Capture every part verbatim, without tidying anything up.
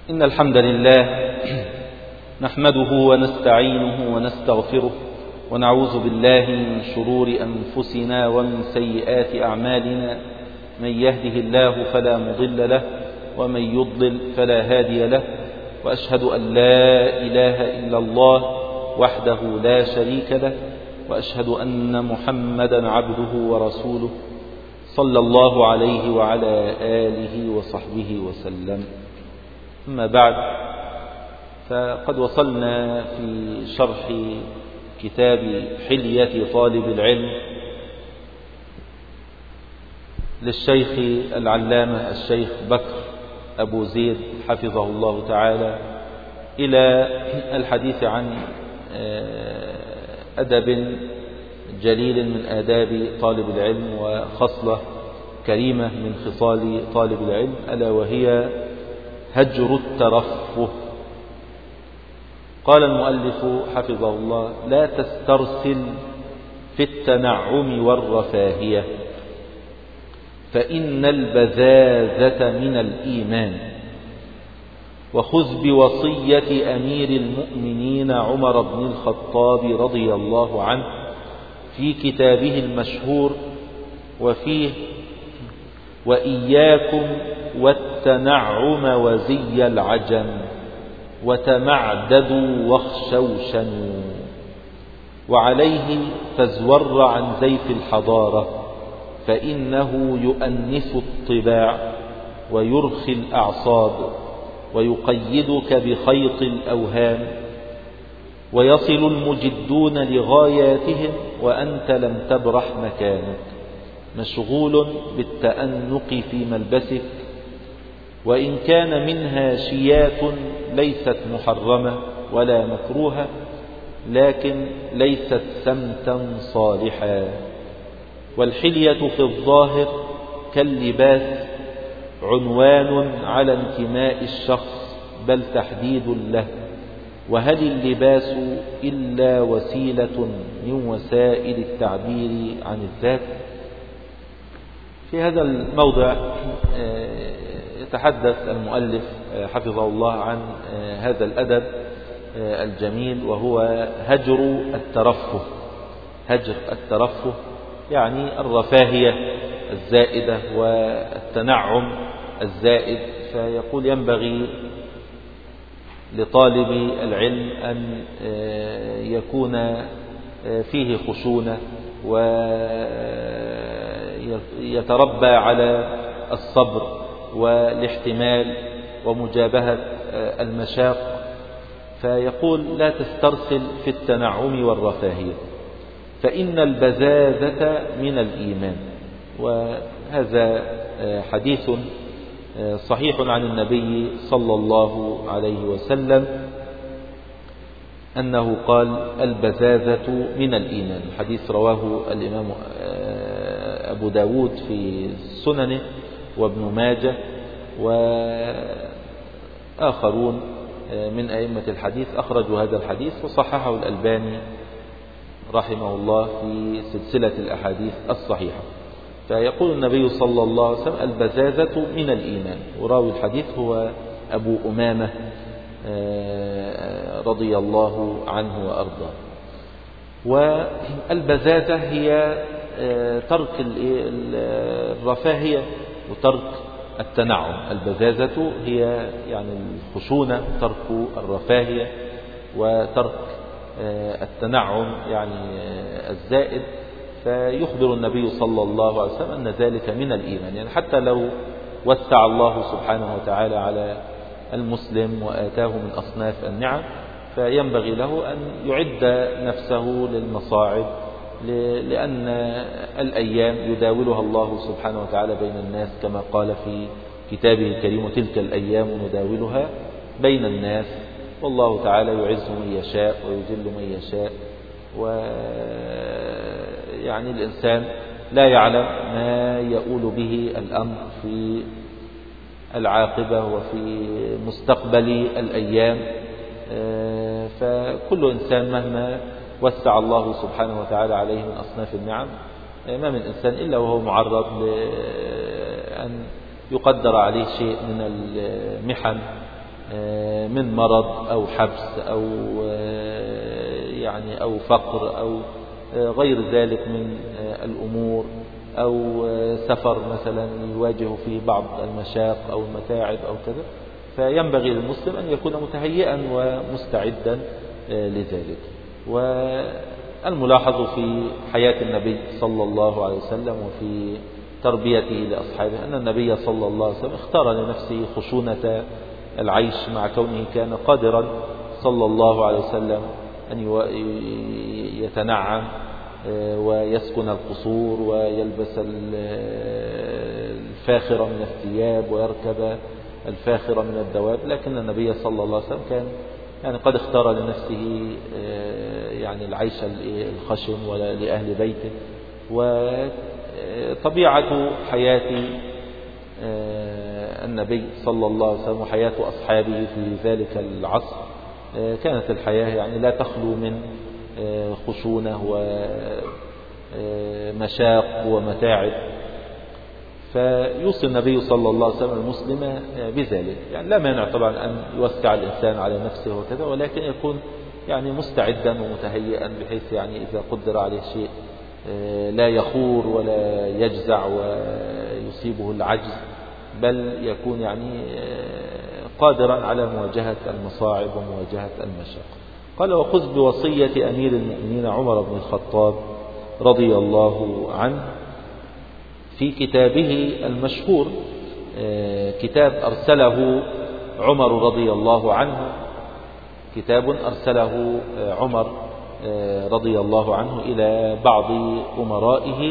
إن الحمد لله نحمده ونستعينه ونستغفره ونعوذ بالله من شرور أنفسنا ومن سيئات أعمالنا. من يهده الله فلا مضل له ومن يضلل فلا هادي له، وأشهد أن لا إله إلا الله وحده لا شريك له، وأشهد أن محمدا عبده ورسوله صلى الله عليه وعلى آله وصحبه وسلم. أما بعد، فقد وصلنا في شرح كتاب حلية طالب العلم للشيخ العلامة الشيخ بكر أبو زيد حفظه الله تعالى إلى الحديث عن أدب جليل من آداب طالب العلم وخصلة كريمة من خصال طالب العلم، ألا وهي هجر الترفه. قال المؤلف حفظه الله: لا تسترسل في التنعم والرفاهية، فإن البذاذة من الإيمان. وخذ بوصية أمير المؤمنين عمر بن الخطاب رضي الله عنه في كتابه المشهور وفيه: وإياكم والتنعم وزي العجم، وتمعددوا واخشوشنوا، وعليه فازور عن زيف الحضارة، فإنه يؤنس الطباع ويرخي الأعصاب ويقيدك بخيط الأوهام، ويصل المجدون لغاياتهم وأنت لم تبرح مكانك، مشغول بالتأنق في ملبسك، وإن كان منها شيات ليست محرمة ولا مكروهة، لكن ليست سمتا صالحا. والحلية في الظاهر كاللباس عنوان على انتماء الشخص بل تحديد له، وهل اللباس إلا وسيلة من وسائل التعبير عن الذات؟ في هذا الموضع يتحدث المؤلف حفظه الله عن هذا الأدب الجميل، وهو هجر الترفه. هجر الترفه يعني الرفاهية الزائدة والتنعم الزائد. فيقول: ينبغي لطالب العلم أن يكون فيه خشونة ويتربى على الصبر والاحتمال ومجابهة المشاق. فيقول: لا تسترسل في التنعم والرفاهية، فإن البذاذة من الإيمان. وهذا حديث صحيح عن النبي صلى الله عليه وسلم أنه قال: البذاذة من الإيمان. الحديث رواه الإمام أبو داود في سننه وابن ماجه وآخرون من أئمة الحديث أخرجوا هذا الحديث، وصححه الألباني رحمه الله في سلسلة الأحاديث الصحيحة. فيقول النبي صلى الله عليه وسلم: البذاذة من الإيمان. وراوي الحديث هو أبو أمامة رضي الله عنه وأرضاه. والبذاذة هي ترك الرفاهية وترك التنعم. البذاذة هي يعني الخشونة، ترك الرفاهية وترك التنعم يعني الزائد. فيخبر النبي صلى الله عليه وسلم أن ذلك من الإيمان. يعني حتى لو وسع الله سبحانه وتعالى على المسلم وآتاه من أصناف النعم، فينبغي له أن يعد نفسه للمصاعب، لأن الأيام يداولها الله سبحانه وتعالى بين الناس، كما قال في كتابه الكريم: وتلك الأيام نداولها بين الناس، والله تعالى يعز من يشاء ويذل من يشاء. ويعني الإنسان لا يعلم ما يؤول به الأمر في العاقبة وفي مستقبل الأيام. فكل إنسان مهما وسع الله سبحانه وتعالى عليه من أصناف النعم، ما من إنسان إلا وهو معرض لأن يقدر عليه شيء من المحن من مرض أو حبس أو يعني أو فقر أو غير ذلك من الأمور، أو سفر مثلا يواجه فيه بعض المشاق أو المتاعب أو كذا، فينبغي للمسلم أن يكون متهيئا ومستعدا لذلك. والملاحظ في حياة النبي صلى الله عليه وسلم وفي تربيته لأصحابه أن النبي صلى الله عليه وسلم اختار لنفسه خشونة العيش، مع كونه كان قادرا صلى الله عليه وسلم أن يتنعم ويسكن القصور ويلبس الفاخرة من الثياب ويركب الفاخرة من الدواب، لكن النبي صلى الله عليه وسلم كان يعني قد اختار لنفسه يعني العيش الخشن ولا لأهل بيته. وطبيعة حياة النبي صلى الله عليه وسلم وحياة أصحابه في ذلك العصر كانت الحياة يعني لا تخلو من خشونة ومشاق ومتاعب، فيوصي النبي صلى الله عليه وسلم المسلم بذلك. يعني لا مانع طبعا أن يوسع الإنسان على نفسه وكذا، ولكن يكون يعني مستعدا ومتهيئا بحيث يعني إذا قدر عليه شيء لا يخور ولا يجزع ويصيبه العجز، بل يكون يعني قادرا على مواجهة المصاعب ومواجهة المشاق. قال: وخذ بوصية أمير المؤمنين عمر بن الخطاب رضي الله عنه في كتابه المشهور، كتاب أرسله عمر رضي الله عنه، كتاب أرسله عمر رضي الله عنه إلى بعض أمرائه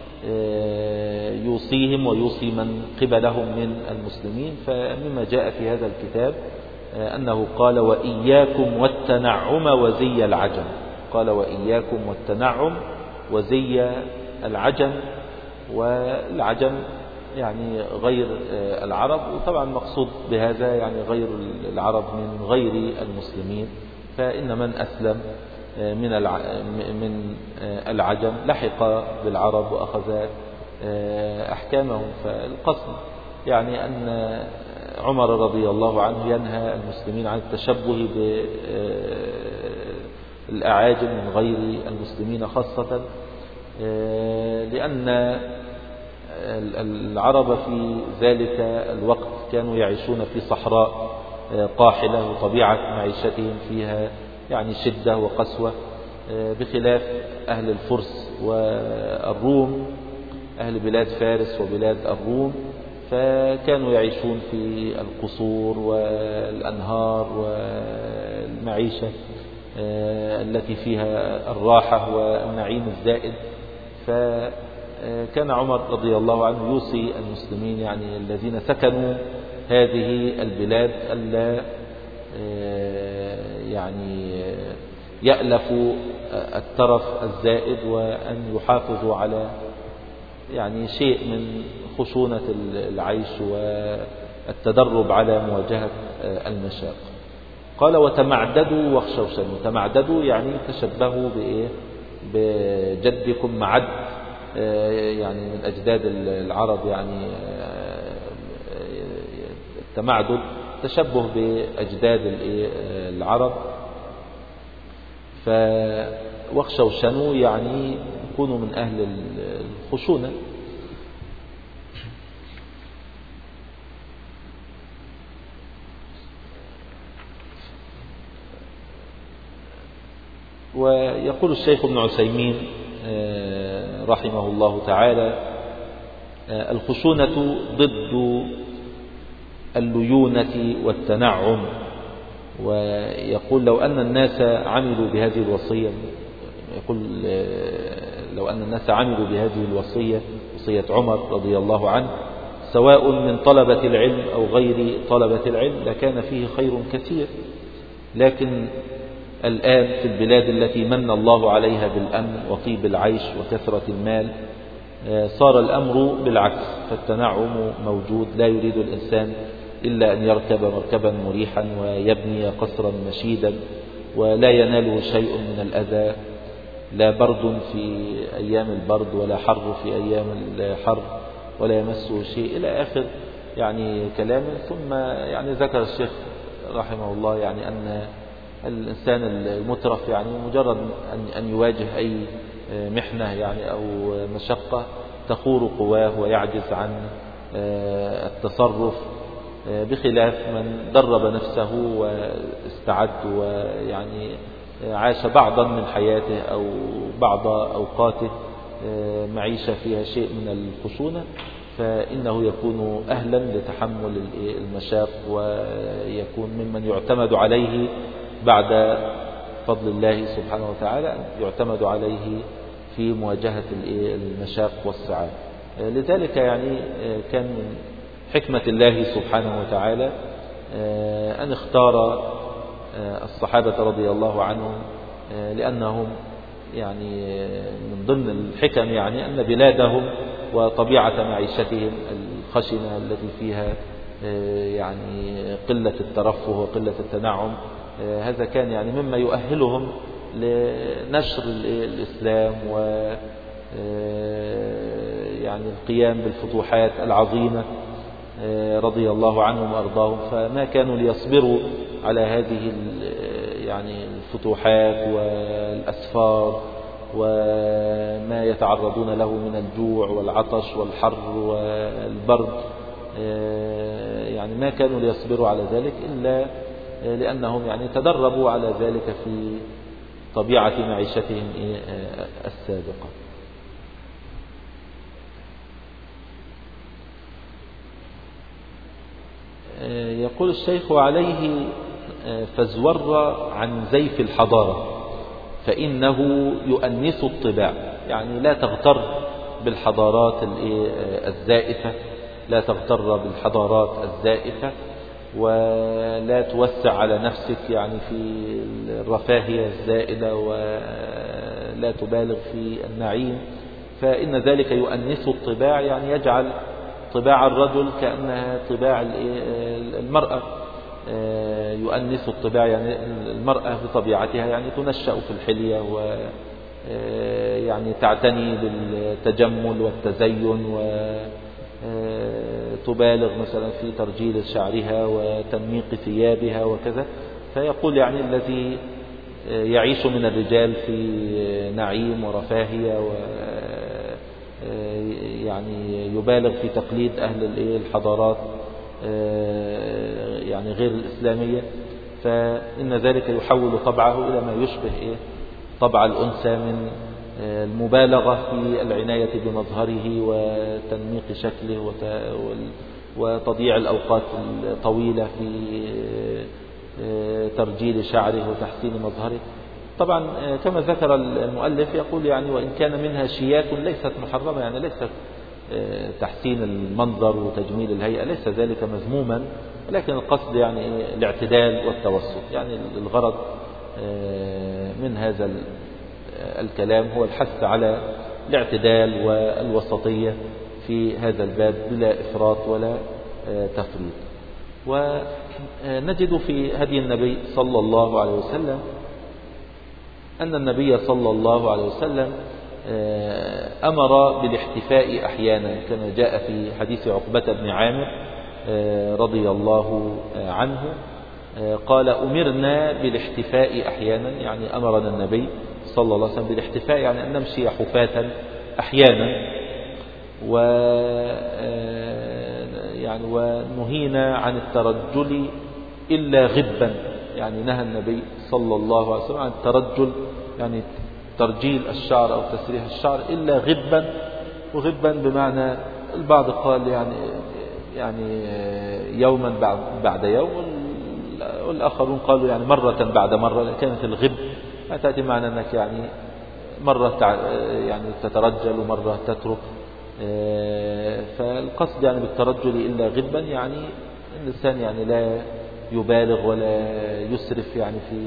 يوصيهم ويوصي من قبلهم من المسلمين. فمما جاء في هذا الكتاب أنه قال: وإياكم والتنعم وزي العجم. قال: وإياكم والتنعم وزي العجم. والعجم يعني غير العرب، وطبعا مقصود بهذا يعني غير العرب من غير المسلمين، فإن من أسلم من من العجم لحق بالعرب وأخذ أحكامهم. فالقصد يعني أن عمر رضي الله عنه ينهى المسلمين عن التشبه بالأعاجم من غير المسلمين خاصة، لأن العرب في ذلك الوقت كانوا يعيشون في صحراء قاحلة، وطبيعة معيشتهم فيها يعني شدة وقسوة، بخلاف أهل الفرس والروم، أهل بلاد فارس وبلاد الروم، فكانوا يعيشون في القصور والأنهار والمعيشة التي فيها الراحة والنعيم الزائد. فكان عمر رضي الله عنه يوصي المسلمين يعني الذين سكنوا هذه البلاد ألا يعني يألفوا الترف الزائد، وأن يحافظوا على يعني شيء من خشونة العيش والتدرب على مواجهة المشاق. قال: وتمعددوا واخشوشنوا. تمعددوا يعني تشبهوا بإيه؟ بجدكم معد، يعني من أجداد العرب، يعني التمعدد تشبه بأجداد العرب. واخشوشنوا يعني كونوا من أهل الخشونة. ويقول الشيخ ابن عثيمين رحمه الله تعالى: الخشونة ضد الليونة والتنعم. ويقول: لو أن الناس عملوا بهذه الوصية، يقول لو أن الناس عملوا بهذه الوصية، وصية عمر رضي الله عنه، سواء من طلبة العلم أو غير طلبة العلم، لكان فيه خير كثير. لكن الآن في البلاد التي من الله عليها بالأمن وطيب العيش وكثرة المال، صار الأمر بالعكس، فالتنعم موجود. لا يريد الإنسان إلا أن يركب مركبا مريحا ويبني قصرا مشيدا، ولا يناله شيء من الأذى، لا برد في أيام البرد ولا حر في أيام الحر، ولا يمسه شيء إلى آخر يعني كلام. ثم يعني ذكر الشيخ رحمه الله يعني أن الإنسان المترف يعني مجرد أن يواجه أي محنة يعني أو مشقة تخور قواه ويعجز عن التصرف، بخلاف من درب نفسه واستعد ويعني عاش بعضا من حياته أو بعض أوقاته معيشة فيها شيء من الخشونة، فإنه يكون أهلا لتحمل المشاق ويكون ممن يعتمد عليه بعد فضل الله سبحانه وتعالى، يعتمد عليه في مواجهة المشاق والصعاب. لذلك يعني كان من حكمة الله سبحانه وتعالى أن اختار الصحابة رضي الله عنهم، لأنهم يعني من ضمن الحكم يعني أن بلادهم وطبيعة معيشتهم الخشنة التي فيها يعني قلة الترفه وقلة التنعم، هذا كان يعني مما يؤهلهم لنشر الإسلام و يعني القيام بالفتوحات العظيمة رضي الله عنهم وأرضاهم. فما كانوا ليصبروا على هذه يعني الفتوحات والأسفار وما يتعرضون له من الجوع والعطش والحر والبرد، يعني ما كانوا ليصبروا على ذلك إلا لأنهم يعني تدربوا على ذلك في طبيعة معيشتهم السابقة. يقول الشيخ: وعليه فازور عن زيف الحضارة فإنه يؤنس الطباع. يعني لا تغتر بالحضارات الزائفة، لا تغتر بالحضارات الزائفة ولا توسع على نفسك يعني في الرفاهية الزائدة ولا تبالغ في النعيم، فإن ذلك يؤنس الطباع، يعني يجعل طباع الرجل كأنها طباع المرأة، يؤنس الطباع يعني المرأة بطبيعتها يعني تنشأ في الحلية و يعني تعتني بالتجمل والتزين وتبالغ مثلا في ترجيل شعرها وتنميق ثيابها وكذا. فيقول يعني الذي يعيش من الرجال في نعيم ورفاهية و يعني يبالغ في تقليد أهل الحضارات يعني غير الإسلامية، فإن ذلك يحول طبعه إلى ما يشبه طبع الأنثى من المبالغة في العناية بمظهره وتنميق شكله وتضييع الأوقات الطويلة في ترجيل شعره وتحسين مظهره. طبعا كما ذكر المؤلف يقول يعني وإن كان منها شيات ليست محرمة، يعني ليست تحسين المنظر وتجميل الهيئة، ليس ذلك مذموما، لكن القصد يعني الاعتدال والتوسط. يعني الغرض من هذا الكلام هو الحث على الاعتدال والوسطية في هذا الباب بلا إفراط ولا تفريط. ونجد في هدي النبي صلى الله عليه وسلم أن النبي صلى الله عليه وسلم أمر بالاحتفاء أحيانا، كما جاء في حديث عقبة بن عامر رضي الله عنه قال: أمرنا بالاحتفاء أحيانا، يعني أمرنا النبي صلى الله عليه وسلم بالاحتفاء، يعني أن نمشي حفاة أحيانا، و يعني ونهينا عن الترجل إلا غبا. يعني نهى النبي صلى الله عليه وسلم عن الترجل، يعني ترجيل الشعر أو تسريح الشعر، إلا غبا. وغبا بمعنى البعض قال يعني يعني يوما بعد يوم، والآخرون قالوا يعني مرة بعد مرة. كانت الغب تأتي معنى أنك يعني مرة يعني تترجل ومرة تترك، فالقصد يعني بالترجل إلا غبا يعني الإنسان يعني لا يبالغ ولا يسرف يعني في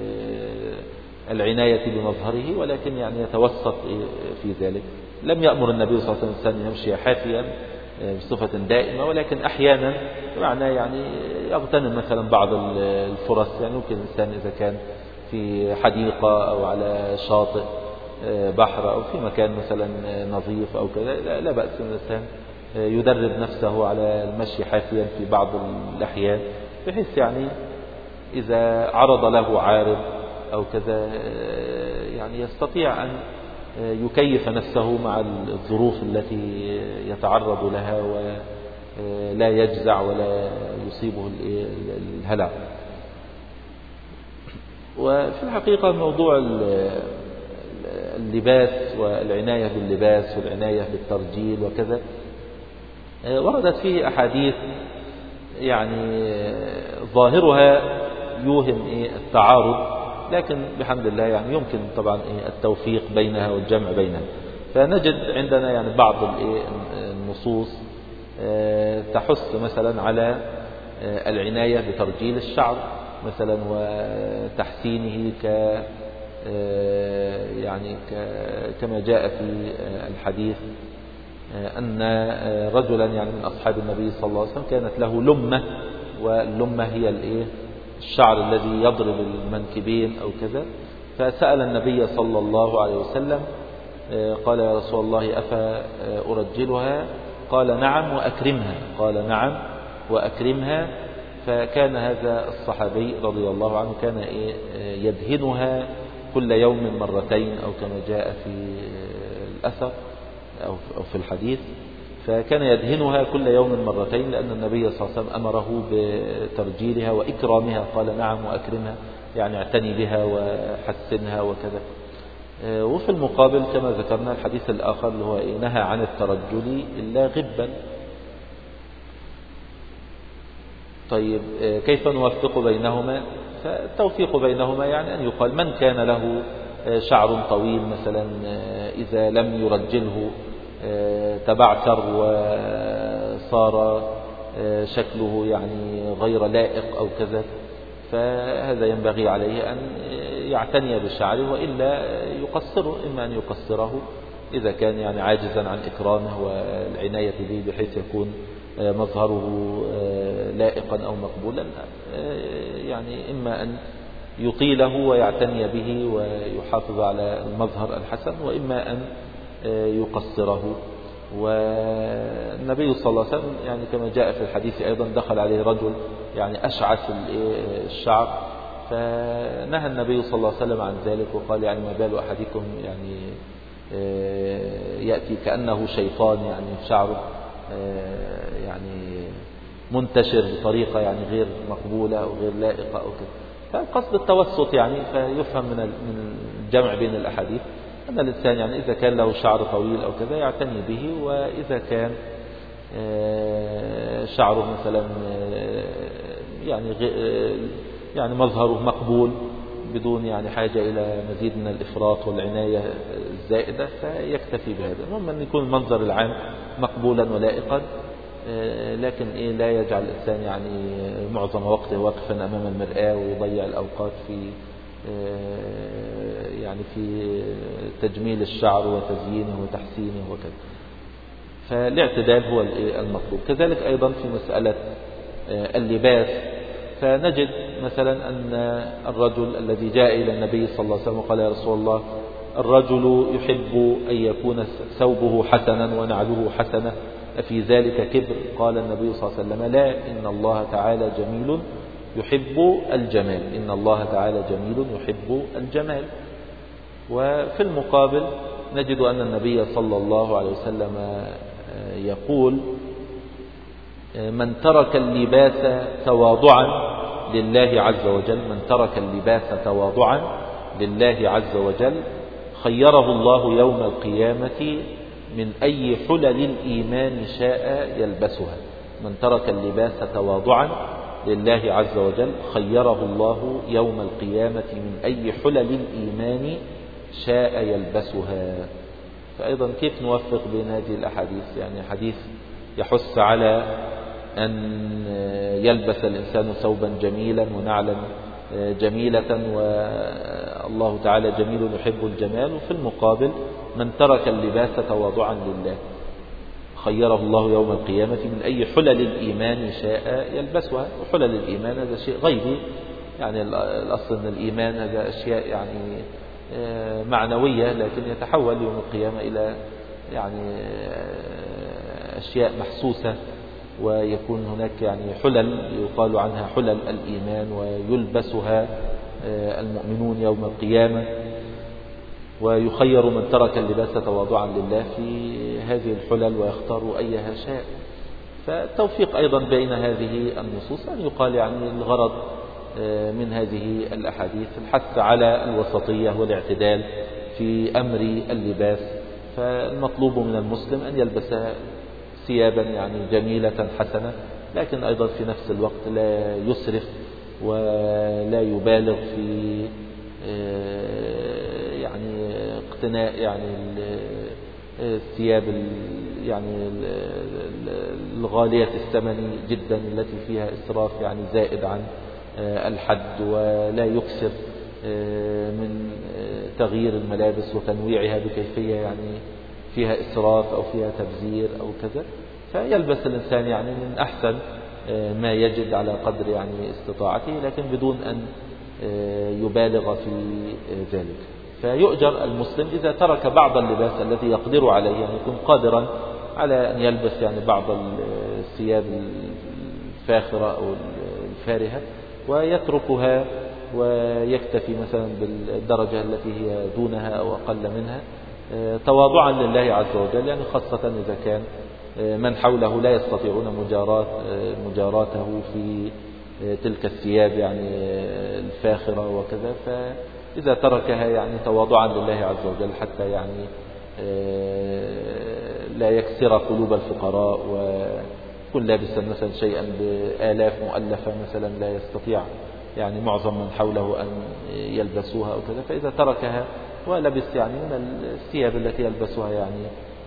العناية بمظهره، ولكن يعني يتوسط في ذلك. لم يأمر النبي صلى الله عليه وسلم يمشي حافيا بصفة دائمة، ولكن أحيانا بمعنى يعني يغتنم مثلا بعض الفرص. يعني ممكن الإنسان إذا كان في حديقة أو على شاطئ بحر أو في مكان مثلا نظيف أو كذا، لا بأس الإنسان يدرب نفسه على المشي حافيا في بعض الأحيان، بحيث يعني إذا عرض له عارض أو كذا يعني يستطيع أن يكيف نفسه مع الظروف التي يتعرض لها ولا يجزع ولا يصيبه الهلع. وفي الحقيقة موضوع اللباس والعناية باللباس والعناية بالترجيل وكذا وردت فيه أحاديث يعني ظاهرها يوهم التعارض، لكن بحمد الله يعني يمكن طبعا التوفيق بينها والجمع بينها. فنجد عندنا يعني بعض النصوص تحث مثلا على العناية بترجيل الشعر مثلا وتحسينه ك يعني كما جاء في الحديث أن رجلا يعني من أصحاب النبي صلى الله عليه وسلم كانت له لمة، واللمة هي الايه الشعر الذي يضرب المنكبين أو كذا، فسأل النبي صلى الله عليه وسلم قال يا رسول الله أفا أرجلها؟ قال نعم وأكرمها. قال نعم وأكرمها. فكان هذا الصحابي رضي الله عنه كان يدهنها كل يوم مرتين أو كما جاء في الأثر أو في الحديث، فكان يدهنها كل يوم مرتين لأن النبي صلى الله عليه وسلم أمره بترجيلها وإكرامها. قال نعم وأكرمها يعني اعتني بها وحسنها وكذا. وفي المقابل كما ذكرنا الحديث الآخر اللي هو نهى عن الترجل إلا غبا. طيب كيف نوفق بينهما؟ فالتوفيق بينهما يعني أن يقال من كان له شعر طويل مثلا إذا لم يرجله تبعثر وصار شكله يعني غير لائق أو كذا، فهذا ينبغي عليه أن يعتني بشعره وإلا يقصره، إما أن يقصره إذا كان يعني عاجزا عن إكرامه والعناية به بحيث يكون مظهره لائقا أو مقبولا، يعني إما أن يطيله ويعتني به ويحافظ على المظهر الحسن، وإما أن يقصره. والنبي صلى الله عليه وسلم يعني كما جاء في الحديث أيضا دخل عليه رجل يعني أشعث الشعر، فنهى النبي صلى الله عليه وسلم عن ذلك وقال يعني ما بال أحدكم يعني يأتي كأنه شيطان يعني شعره يعني منتشر بطريقة يعني غير مقبولة أو غير لائقة أو كذا. فالقصد التوسط يعني، فيفهم من الجمع بين الأحاديث أن الإنسان يعني إذا كان له شعر طويل أو كذا يعتني به، وإذا كان شعره مثلا يعني يعني مظهره مقبول بدون يعني حاجة إلى مزيد من الإفراط والعناية الزائدة فيكتفي بهذا. المهم أن يكون المنظر العام مقبولا ولائقا، لكن إيه لا يجعل الإنسان يعني معظم وقته واقفا أمام المرآة ويضيع الأوقات في يعني في تجميل الشعر وتزيينه وتحسينه وكذا. فالاعتدال هو المطلوب. كذلك أيضا في مسألة اللباس، فنجد مثلا أن الرجل الذي جاء إلى النبي صلى الله عليه وسلم وقال يا رسول الله الرجل يحب أن يكون ثوبه حسنا ونعله حسنة أفي ذلك كبر؟ قال النبي صلى الله عليه وسلم لا، إن الله تعالى جميل يحب الجمال. إن الله تعالى جميل يحب الجمال. وفي المقابل نجد أن النبي صلى الله عليه وسلم يقول من ترك اللباس تواضعا لله عز وجل، من ترك اللباس تواضعا لله عز وجل خيره الله يوم القيامة من أي حلل الإيمان شاء يلبسها. من ترك اللباس تواضعا لله عز وجل خيره الله يوم القيامة من أي حلل الإيمان شاء يلبسها. فأيضا كيف نوفق بين هذه الأحاديث؟ يعني حديث يحث على أن يلبس الإنسان ثوبا جميلا ونعلا جميلة، والله تعالى جميل يحب الجمال. وفي المقابل من ترك اللباس تواضعا لله خيره الله يوم القيامة من أي حلل الإيمان شاء يلبسها. وحلل الإيمان هذا شيء غيبي، يعني الأصل أن الإيمان هذا أشياء يعني معنوية، لكن يتحول يوم القيامة إلى يعني أشياء محسوسة ويكون هناك يعني حلل يقال عنها حلل الإيمان ويلبسها المؤمنون يوم القيامة، ويخير من ترك اللباس تواضعا لله في هذه الحلل ويختار أيها شاء. فالتوفيق أيضا بين هذه النصوص أن يقال يعني الغرض من هذه الأحاديث الحث على الوسطية والاعتدال في أمر اللباس. فالمطلوب من المسلم أن يلبس ثيابا يعني جميلة حسنة، لكن أيضا في نفس الوقت لا يسرف ولا يبالغ في يعني اقتناء يعني الثياب يعني الغالية الثمن جدا التي فيها إسراف يعني زائد عن الحد، ولا يكثر من تغيير الملابس وتنويعها بكيفية يعني فيها إسراف أو فيها تبذير أو كذا. فيلبس الإنسان يعني من أحسن ما يجد على قدر يعني استطاعته، لكن بدون أن يبالغ في ذلك. فيؤجر المسلم إذا ترك بعض اللباس الذي يقدر عليه، يعني يكون قادرا على أن يلبس يعني بعض الثياب الفاخرة أو الفارهة ويتركها ويكتفي مثلا بالدرجة التي هي دونها أو أقل منها تواضعا لله عز وجل، يعني خاصة إذا كان من حوله لا يستطيعون مجارات مجاراته في تلك الثياب يعني الفاخرة وكذا. فإذا تركها يعني تواضعا لله عز وجل حتى يعني لا يكسر قلوب الفقراء، وكل لابسا مثلا شيئا بآلاف مؤلفة مثلا لا يستطيع يعني معظم من حوله أن يلبسوها أو كذا، فإذا تركها ولبس يعني من الثياب التي يلبسها يعني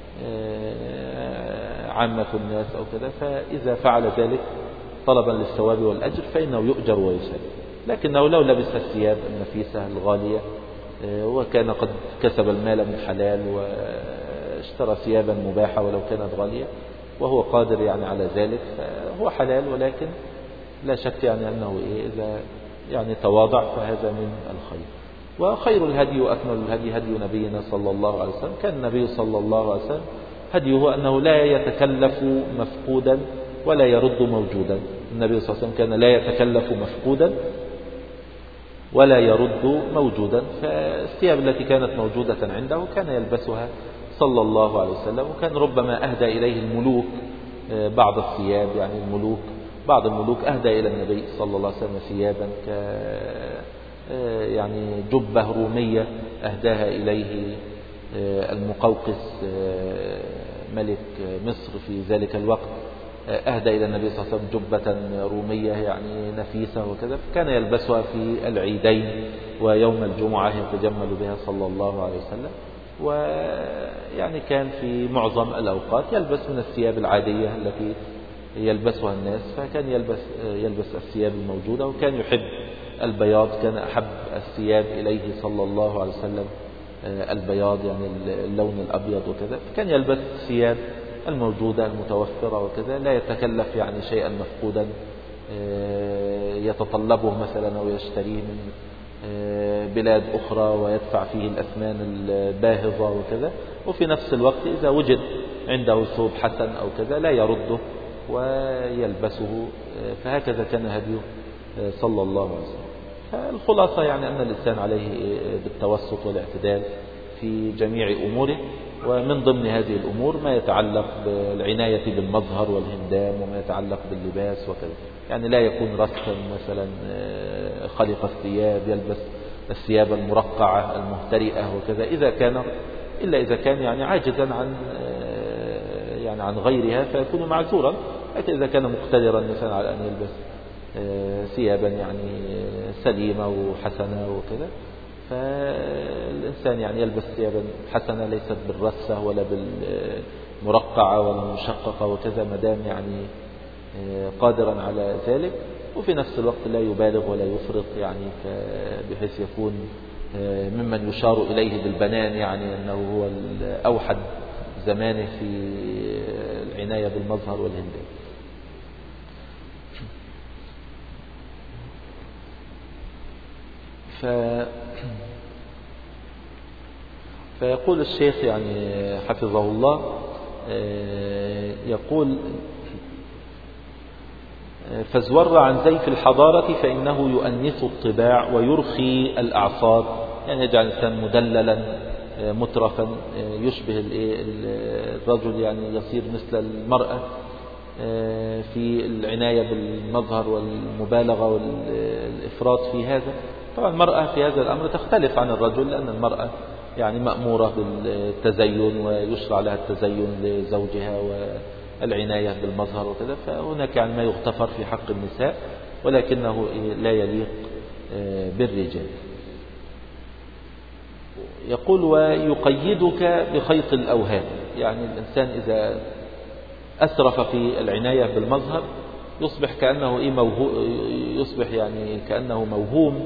عامة الناس أو كذا، فإذا فعل ذلك طلبا للثواب والأجر فإنه يؤجر ويسلم. لكنه لو لبس الثياب النفيسة الغالية وكان قد كسب المال من حلال واشترى ثيابا مباحة ولو كانت غالية وهو قادر يعني على ذلك فهو حلال، ولكن لا شك يعني أنه إيه إذا يعني تواضع فهذا من الخير. وخير الهدي وأكمل الهدي هدي نبينا صلى الله عليه وسلم. كان النبي صلى الله عليه وسلم هديه أنه لا يتكلف مفقودا ولا يرد موجودا. النبي صلى الله عليه وسلم كان لا يتكلف مفقودا ولا يرد موجودا، فالثياب التي كانت موجودة عنده كان يلبسها صلى الله عليه وسلم. وكان ربما أهدى إليه الملوك بعض الثياب، يعني الملوك بعض الملوك أهدى إلى النبي صلى الله عليه وسلم ثيابا ك يعني جبة رومية أهداها إليه المقوقس ملك مصر في ذلك الوقت، أهدى إلى النبي صلى الله عليه وسلم جبة رومية يعني نفيسة وكذا، فكان يلبسها في العيدين ويوم الجمعة يتجمل بها صلى الله عليه وسلم. ويعني كان في معظم الأوقات يلبس من الثياب العادية التي يلبسها الناس، فكان يلبس يلبس الثياب الموجودة، وكان يحب البياض، كان أحب الثياب إليه صلى الله عليه وسلم البياض يعني اللون الأبيض وكذا، فكان يلبس الثياب الموجودة المتوفرة وكذا، لا يتكلف يعني شيئا مفقودا يتطلبه مثلا أو يشتريه من بلاد أخرى ويدفع فيه الأثمان الباهظة وكذا. وفي نفس الوقت إذا وجد عنده ثوب حسن أو كذا لا يرده ويلبسه. فهكذا كان هديه صلى الله عليه وسلم. فالخلاصة يعني أن الإنسان عليه بالتوسط والاعتدال في جميع أموره، ومن ضمن هذه الأمور ما يتعلق بالعناية بالمظهر والهندام وما يتعلق باللباس وكذا، يعني لا يكون رسخا مثلا خلق الثياب يلبس الثياب المرقعة المهترئة وكذا، إذا كان إلا إذا كان يعني عاجزا عن يعني عن غيرها فيكون معذورا. لكن إذا كان مقتدرا مثلا على أن يلبس ثيابا يعني سليمة وحسنة وكذا، فالإنسان يعني يلبس ثيابا حسنة ليست بالرسة ولا بالمرقعة ولا المشققة وكذا، مدام يعني قادرا على ذلك، وفي نفس الوقت لا يبالغ ولا يفرط يعني بحيث يكون ممن يشار إليه بالبنان، يعني أنه هو الأوحد زمانه في العناية بالمظهر والهندام. ف... فيقول الشيخ يعني حفظه الله، يقول فازور عن زيف الحضارة فإنه يؤنث الطباع ويرخي الأعصاب، يعني يجعل الإنسان مدللا مترفا يشبه الرجل، يعني يصير مثل المرأة في العناية بالمظهر والمبالغة والإفراط في هذا. طبعا المرأة في هذا الأمر تختلف عن الرجل، لأن المرأة يعني مأمورة بالتزين ويشرع لها التزين لزوجها والعناية بالمظهر وكذا، فهناك يعني ما يغتفر في حق النساء ولكنه لا يليق بالرجال. يقول ويقيدك بخيط الأوهام، يعني الإنسان إذا أسرف في العناية بالمظهر يصبح كأنه إيه موهو يصبح يعني كأنه موهوم،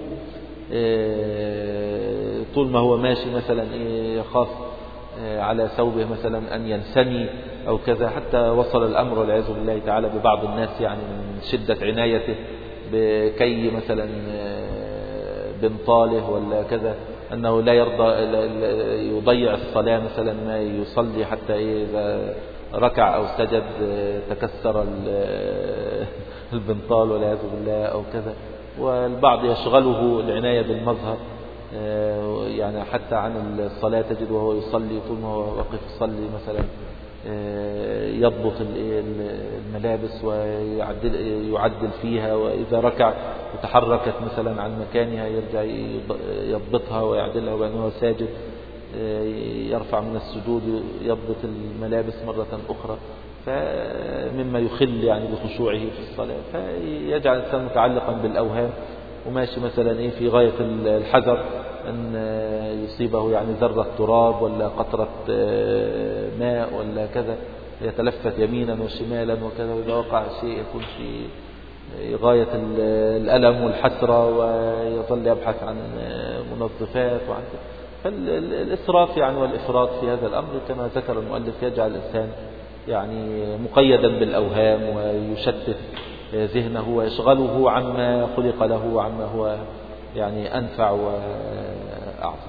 إيه طول ما هو ماشي مثلا إيه يخاف إيه على ثوبه مثلا أن ينسني أو كذا، حتى وصل الأمر والعياذ بالله تعالى ببعض الناس يعني من شدة عنايته بكي مثلا بنطاله ولا كذا أنه لا يرضى يضيع الصلاة مثلا، ما يصلي حتى إيه إذا ركع أو سجد تكسر البنطال والعياذ بالله أو كذا. والبعض يشغله العناية بالمظهر يعني حتى عن الصلاة، تجد وهو يصلي طول ما هو واقف يصلي مثلا يضبط الملابس ويعدل يعدل فيها، وإذا ركع وتحركت مثلا عن مكانها يرجع يضبطها ويعدلها، وبأنه ساجد يرفع من السجود يضبط الملابس مرة أخرى، فمما يخل يعني بخشوعه في الصلاة، فيجعل الإنسان متعلقا بالأوهام وماشي مثلا إيه في غاية الحذر أن يصيبه يعني ذرة تراب ولا قطرة ماء ولا كذا، يتلفت يمينا وشمالا وكذا، وإذا وقع شيء يكون في غاية الألم والحسرة ويظل يبحث عن منظفات وعن كذا. فالإسراف يعني والإفراط في هذا الأمر كما ذكر المؤلف يجعل الإنسان يعني مقيدا بالأوهام ويشتت ذهنه ويشغله عما خلق له وعما هو يعني أنفع وأعظم.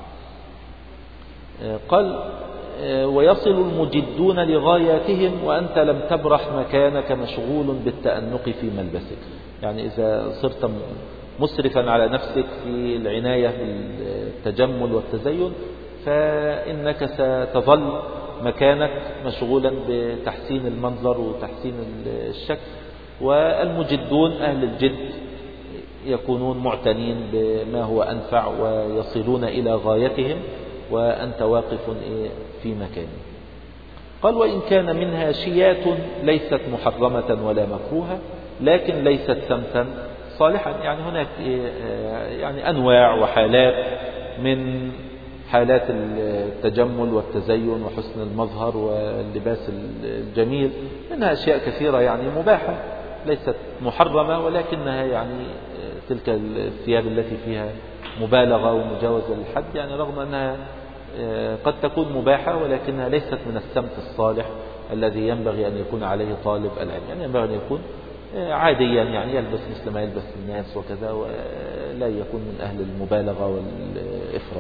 قال ويصل المجدون لغاياتهم وأنت لم تبرح مكانك مشغول بالتأنق في ملبسك، يعني إذا صرت مسرفا على نفسك في العناية بالتجمل والتزين فإنك ستظل مكانك مشغولا بتحسين المنظر وتحسين الشكل. والمجدون أهل الجد يكونون معتنين بما هو أنفع ويصلون إلى غايتهم وأنت واقف في مكانه. قال وإن كان منها شيات ليست محرمة ولا مكروهة لكن ليست سمتا صالحا، يعني هناك يعني أنواع وحالات من حالات التجمل والتزين وحسن المظهر واللباس الجميل، منها أشياء كثيرة يعني مباحة ليست محرمة، ولكنها يعني تلك الثياب التي فيها مبالغة ومجاوزة للحد، يعني رغم أنها قد تكون مباحة ولكنها ليست من السمت الصالح الذي ينبغي أن يكون عليه طالب العلم، يعني ينبغي أن يكون عاديا يعني يلبس مثل ما يلبس الناس وكذا، ولا يكون من أهل المبالغة والإفراط.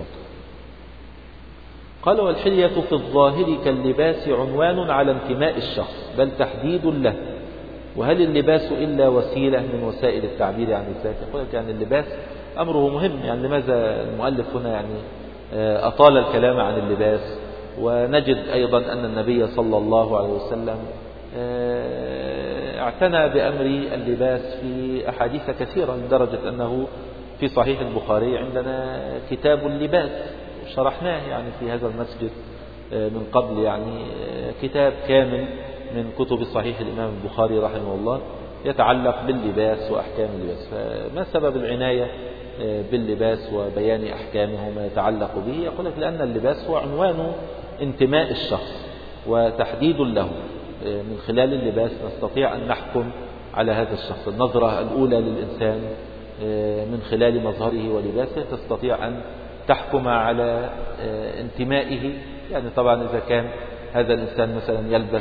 قال والحلية في الظاهر كاللباس عنوان على انتماء الشخص بل تحديد له، وهل اللباس إلا وسيلة من وسائل التعبير عن الذات؟ يقول لك يعني اللباس أمره مهم، يعني لماذا المؤلف هنا يعني أطال الكلام عن اللباس؟ ونجد أيضا أن النبي صلى الله عليه وسلم اعتنى بأمر اللباس في أحاديث كثيرة، لدرجة أنه في صحيح البخاري عندنا كتاب اللباس شرحناه يعني في هذا المسجد من قبل، يعني كتاب كامل من كتب صحيح الإمام البخاري رحمه الله يتعلق باللباس وأحكام اللباس. فما سبب العناية باللباس وبيان أحكامه وما يتعلق به؟ يقول لك لأن اللباس هو عنوان انتماء الشخص وتحديد له، من خلال اللباس نستطيع أن نحكم على هذا الشخص. النظرة الأولى للإنسان من خلال مظهره ولباسه تستطيع أن تحكم على انتمائه، يعني طبعا إذا كان هذا الإنسان مثلا يلبس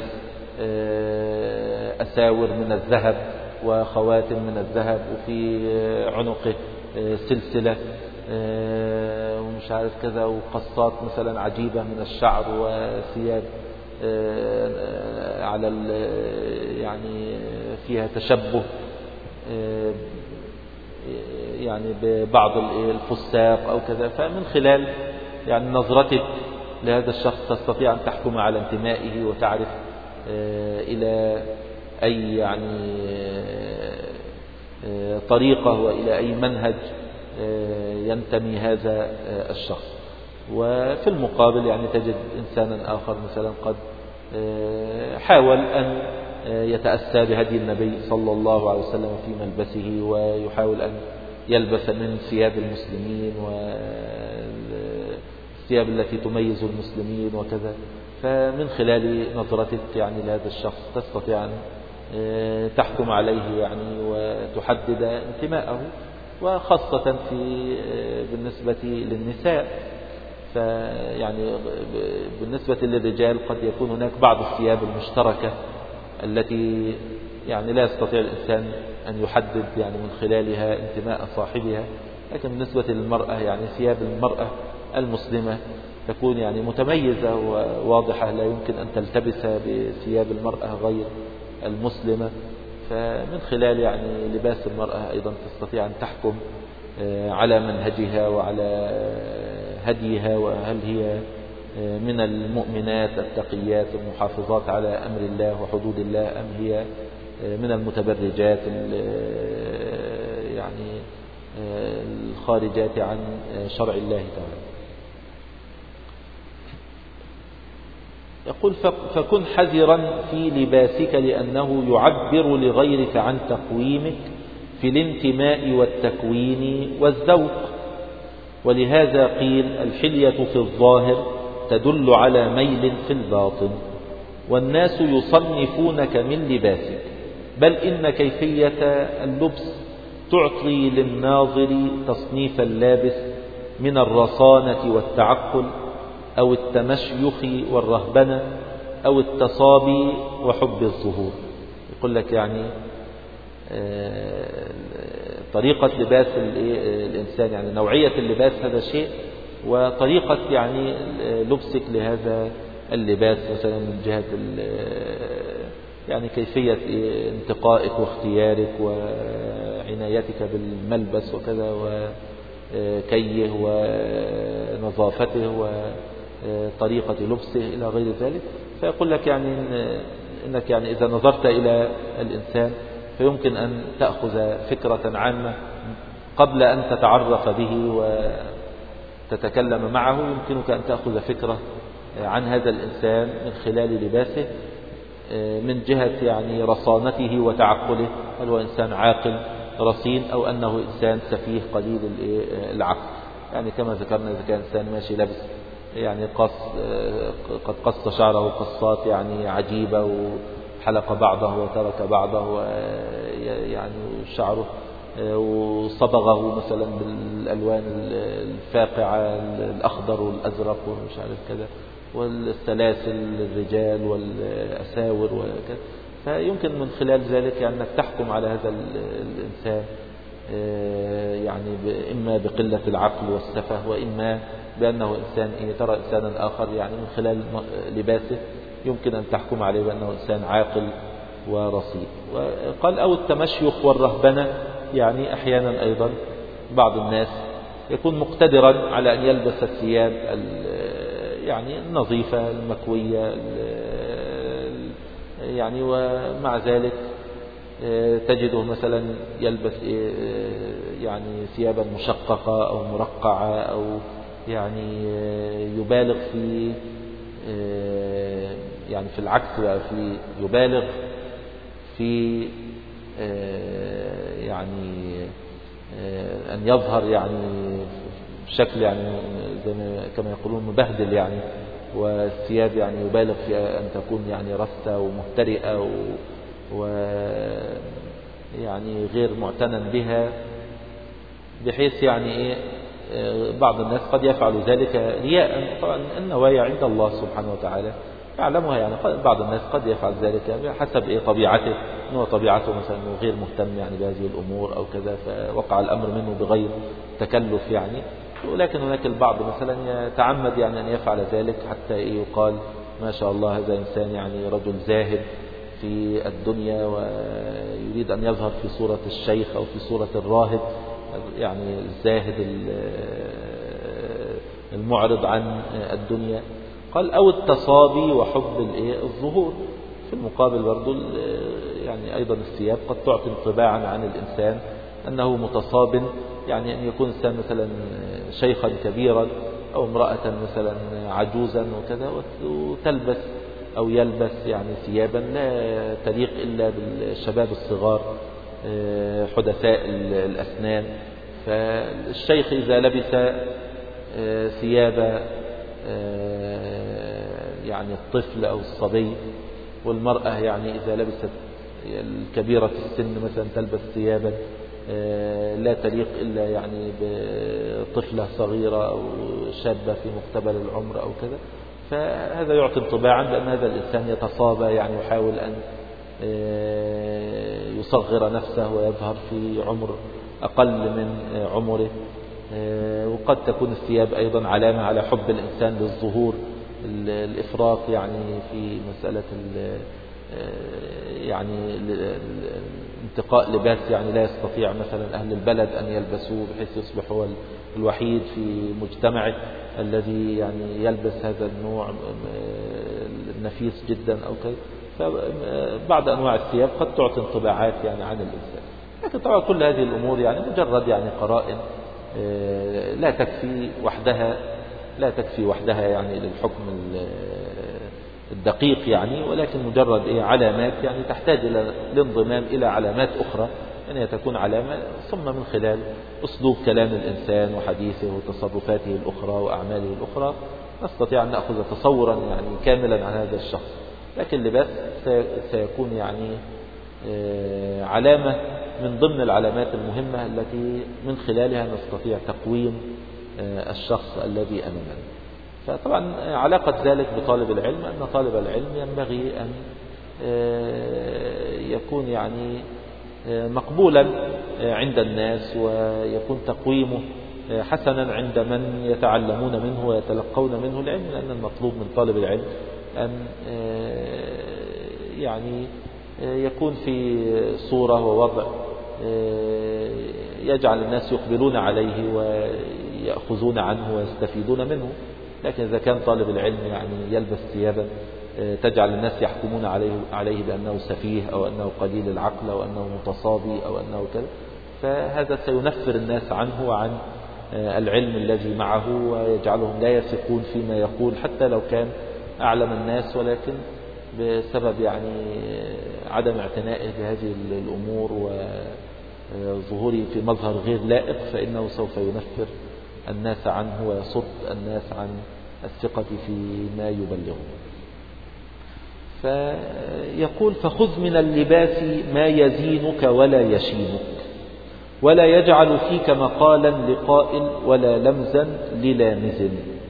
أساور من الذهب وخواتم من الذهب وفي عنقه سلسلة ومش عارف كذا وقصات مثلا عجيبة من الشعر وثياب على يعني فيها تشبه يعني ببعض الفساق أو كذا، فمن خلال يعني نظرتك لهذا الشخص تستطيع أن تحكم على انتمائه وتعرف إلى أي يعني طريقة وإلى أي منهج ينتمي هذا الشخص. وفي المقابل يعني تجد إنسانا آخر مثلا قد حاول أن يتأسى بهدي النبي صلى الله عليه وسلم في ملبسه، ويحاول أن يلبس من ثياب المسلمين والثياب التي تميز المسلمين وكذا. فمن خلال نظرتك يعني لهذا الشخص تستطيع أن تحكم عليه يعني وتحدد انتماءه، وخاصة في بالنسبة للنساء. فيعني بالنسبة للرجال قد يكون هناك بعض الثياب المشتركة التي يعني لا يستطيع الإنسان أن يحدد يعني من خلالها انتماء صاحبها، لكن بالنسبة للمرأة يعني ثياب المرأة المسلمة تكون يعني متميزة وواضحة، لا يمكن أن تلتبس بثياب المرأة غير المسلمة. فمن خلال يعني لباس المرأة أيضا تستطيع أن تحكم على منهجها وعلى هديها، وهل هي من المؤمنات التقيات المحافظات على أمر الله وحدود الله، أم هي من المتبرجات يعني الخارجات عن شرع الله تعالى. يقول فكن حذرا في لباسك لأنه يعبر لغيرك عن تقويمك في الانتماء والتكوين والذوق. ولهذا قيل الحلية في الظاهر تدل على ميل في الباطن، والناس يصنفونك من لباسك، بل إن كيفية اللبس تعطي للناظر تصنيف اللابس من الرصانة والتعقل، أو التمشيخ والرهبنة، أو التصابي وحب الظهور. يقول لك يعني طريقة لباس الإنسان، يعني نوعية اللباس هذا شيء، وطريقة يعني لبسك لهذا اللباس مثلا من جهة يعني كيفية انتقائك واختيارك وعنايتك بالملبس وكذا وكيه ونظافته وطريقة لبسه إلى غير ذلك. فيقول لك يعني إنك يعني إذا نظرت إلى الإنسان فيمكن أن تأخذ فكرة عامة قبل أن تتعرف به وتتكلم معه. يمكنك أن تأخذ فكرة عن هذا الإنسان من خلال لباسه، من جهة يعني رصانته وتعقله، هل هو إنسان عاقل رصين أو أنه إنسان سفيه قليل العقل. يعني كما ذكرنا إذا كان إنسان ماشي لابس يعني قص قد قص شعره قصات يعني عجيبة وحلق بعضه وترك بعضه يعني شعره وصبغه مثلا بالألوان الفاقعة الأخضر والأزرق ومش عارف كذا، والسلاسل الرجال والأساور وكذا. فيمكن من خلال ذلك يعني أنك تحكم على هذا الإنسان يعني إما بقلة العقل والسفه، وإما بأنه إنسان إيه ترى إنسانا آخر يعني من خلال لباسه يمكن أن تحكم عليه بأنه إنسان عاقل ورصيد. وقال أو التمشيخ والرهبنة، يعني أحيانا أيضا بعض الناس يكون مقتدرا على أن يلبس الثياب يعني النظيفة المكوية يعني، ومع ذلك تجده مثلا يلبس يعني ثيابا مشققة أو مرقعة، أو يعني يبالغ في يعني في العكس بقى في يبالغ في يعني أن يظهر يعني بشكل يعني زي ما كما يقولون مبهدل يعني، والثياب يعني يبالغ في أن تكون يعني رثة ومهترئة و, و يعني غير معتنى بها، بحيث يعني إيه بعض الناس قد يفعل ذلك رياء. طبعا النوايا عند الله سبحانه وتعالى يعلمها، يعني بعض الناس قد يفعل ذلك بحسب إيه طبيعته، إنه طبيعته مثلا غير مهتم يعني بهذه الأمور أو كذا، فوقع الأمر منه بغير تكلف يعني. ولكن هناك البعض مثلا يتعمد يعني أن يفعل ذلك حتى إيه يقال ما شاء الله هذا إنسان يعني رجل زاهد في الدنيا ويريد أن يظهر في صورة الشيخ أو في صورة الراهب، يعني الزاهد المعرض عن الدنيا. قال أو التصابي وحب الظهور. في المقابل برضو يعني أيضا الثياب قد تعطي انطباعا عن الإنسان أنه متصاب، يعني أن يكون إنسان مثلا شيخا كبيرا أو امرأة مثلا عجوزا وكذا، وتلبس أو يلبس يعني ثيابا لا تليق إلا بالشباب الصغار حدثاء الأسنان. فالشيخ إذا لبس ثياب يعني الطفل أو الصبي، والمرأة يعني إذا لبست الكبيرة في السن مثلا تلبس ثيابا لا تليق إلا يعني بطفلة صغيرة أو شابة في مقتبل العمر أو كذا، فهذا يعطي انطباعا بأن هذا الإنسان يتصابى، يعني يحاول أن يصغر نفسه ويظهر في عمر أقل من عمره. وقد تكون الثياب أيضا علامة على حب الإنسان للظهور، الإفراط يعني في مسألة يعني انتقاء لباس يعني لا يستطيع مثلا أهل البلد أن يلبسوه، بحيث يصبح هو الوحيد في مجتمعه الذي يعني يلبس هذا النوع النفيس جدا أو كذا. فبعض أنواع الثياب قد تعطي انطباعات يعني عن الإنسان، لكن طبعا كل هذه الأمور يعني مجرد يعني قرائن لا تكفي وحدها لا تكفي وحدها يعني للحكم الدقيق يعني، ولكن مجرد إيه علامات يعني تحتاج إلى الانضمام إلى علامات أخرى، يعني تكون علامة ثم من خلال أسلوب كلام الإنسان وحديثه وتصرفاته الأخرى وأعماله الأخرى نستطيع أن نأخذ تصورا يعني كاملا عن هذا الشخص. لكن اللباس سيكون يعني علامة من ضمن العلامات المهمة التي من خلالها نستطيع تقويم الشخص الذي أمامنا. فطبعا علاقة ذلك بطالب العلم أن طالب العلم ينبغي أن يكون يعني مقبولا عند الناس، ويكون تقويمه حسنا عند من يتعلمون منه ويتلقون منه العلم، لأن المطلوب من طالب العلم أن يعني يكون في صورة ووضع يجعل الناس يقبلون عليه ويأخذون عنه ويستفيدون منه. لكن إذا كان طالب العلم يعني يلبس ثيابا تجعل الناس يحكمون عليه عليه بأنه سفيه أو أنه قليل العقل أو أنه متصابي أو أنه كذا، فهذا سينفر الناس عنه وعن العلم الذي معه، ويجعلهم لا يثقون فيما يقول حتى لو كان أعلم الناس، ولكن بسبب يعني عدم اعتنائه بهذه الأمور وظهوره في مظهر غير لائق فإنه سوف ينفر الناس عنه ويصد الناس عن الثقة فيما يبلغه. فيقول فخذ من اللباس ما يزينك ولا يشينك، ولا يجعل فيك مقالا لقائل ولا لمزا للامز.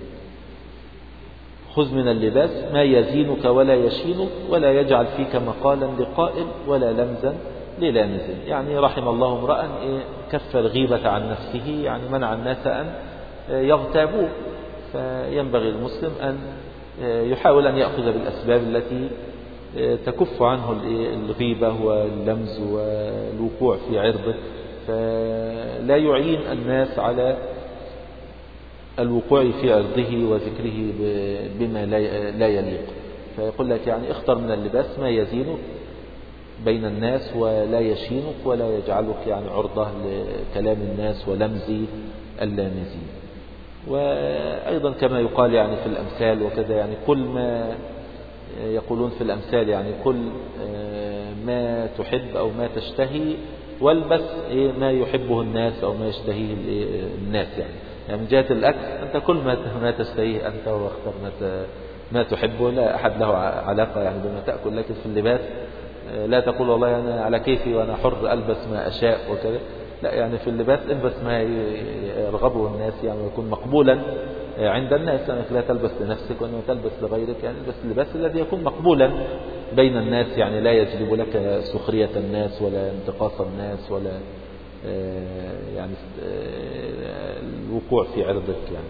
خذ من اللباس ما يزينك ولا يشينك، ولا يجعل فيك مقالا لقائل ولا لمزا للامز. يعني رحم الله امرأ كف الغيبة عن نفسه، يعني منع الناس أن يغتابوه. فينبغي المسلم أن يحاول أن يأخذ بالأسباب التي تكف عنه الغيبة واللمز والوقوع في عرضه، فلا يعين الناس على الوقوع في عرضه وذكره بما لا يليق. فيقول لك يعني اختر من اللباس ما يزينك بين الناس ولا يشينك ولا يجعلك يعني عرضة لكلام الناس ولمز اللامزين. وأيضا كما يقال يعني في الأمثال وكذا، يعني كل ما يقولون في الأمثال يعني كل ما تحب أو ما تشتهي، والبس ما يحبه الناس أو ما يشتهيه الناس. يعني يعني من جهة الأكل أنت كل ما تشتهيه أنت واختر ما ما تحبه، لا أحد له علاقة يعني بما تأكل. لكن في اللباس لا تقول والله أنا على كيفي وأنا حر ألبس ما أشاء وكذا، لا، يعني في اللباس البس ما يرغبه الناس يعني ويكون مقبولا عند الناس، أنك لا تلبس لنفسك وأنه تلبس لغيرك، يعني البس اللباس الذي يكون مقبولا بين الناس، يعني لا يجلب لك سخرية الناس ولا انتقاص الناس ولا يعني الوقوع في عرضك يعني.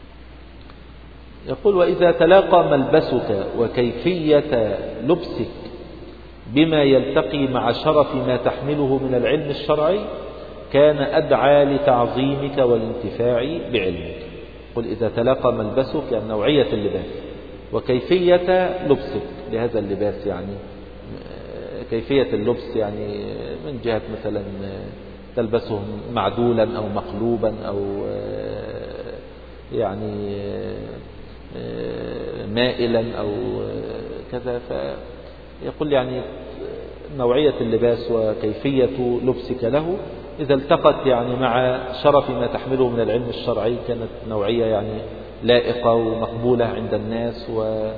يقول وإذا تلاقى ملبسك وكيفية لبسك بما يلتقي مع شرف ما تحمله من العلم الشرعي كان أدعى لتعظيمك والانتفاع بعلمك. قل إذا تلاقى ملبسك يعني نوعية اللباس وكيفية لبسك لهذا اللباس، يعني كيفية اللبس يعني من جهة مثلا تلبسه معدولا أو مقلوبا أو يعني مائلا أو كذا. فيقول يعني نوعية اللباس وكيفية لبسك له إذا التقت يعني مع شرف ما تحمله من العلم الشرعي كانت نوعية يعني لائقة ومقبولة عند الناس،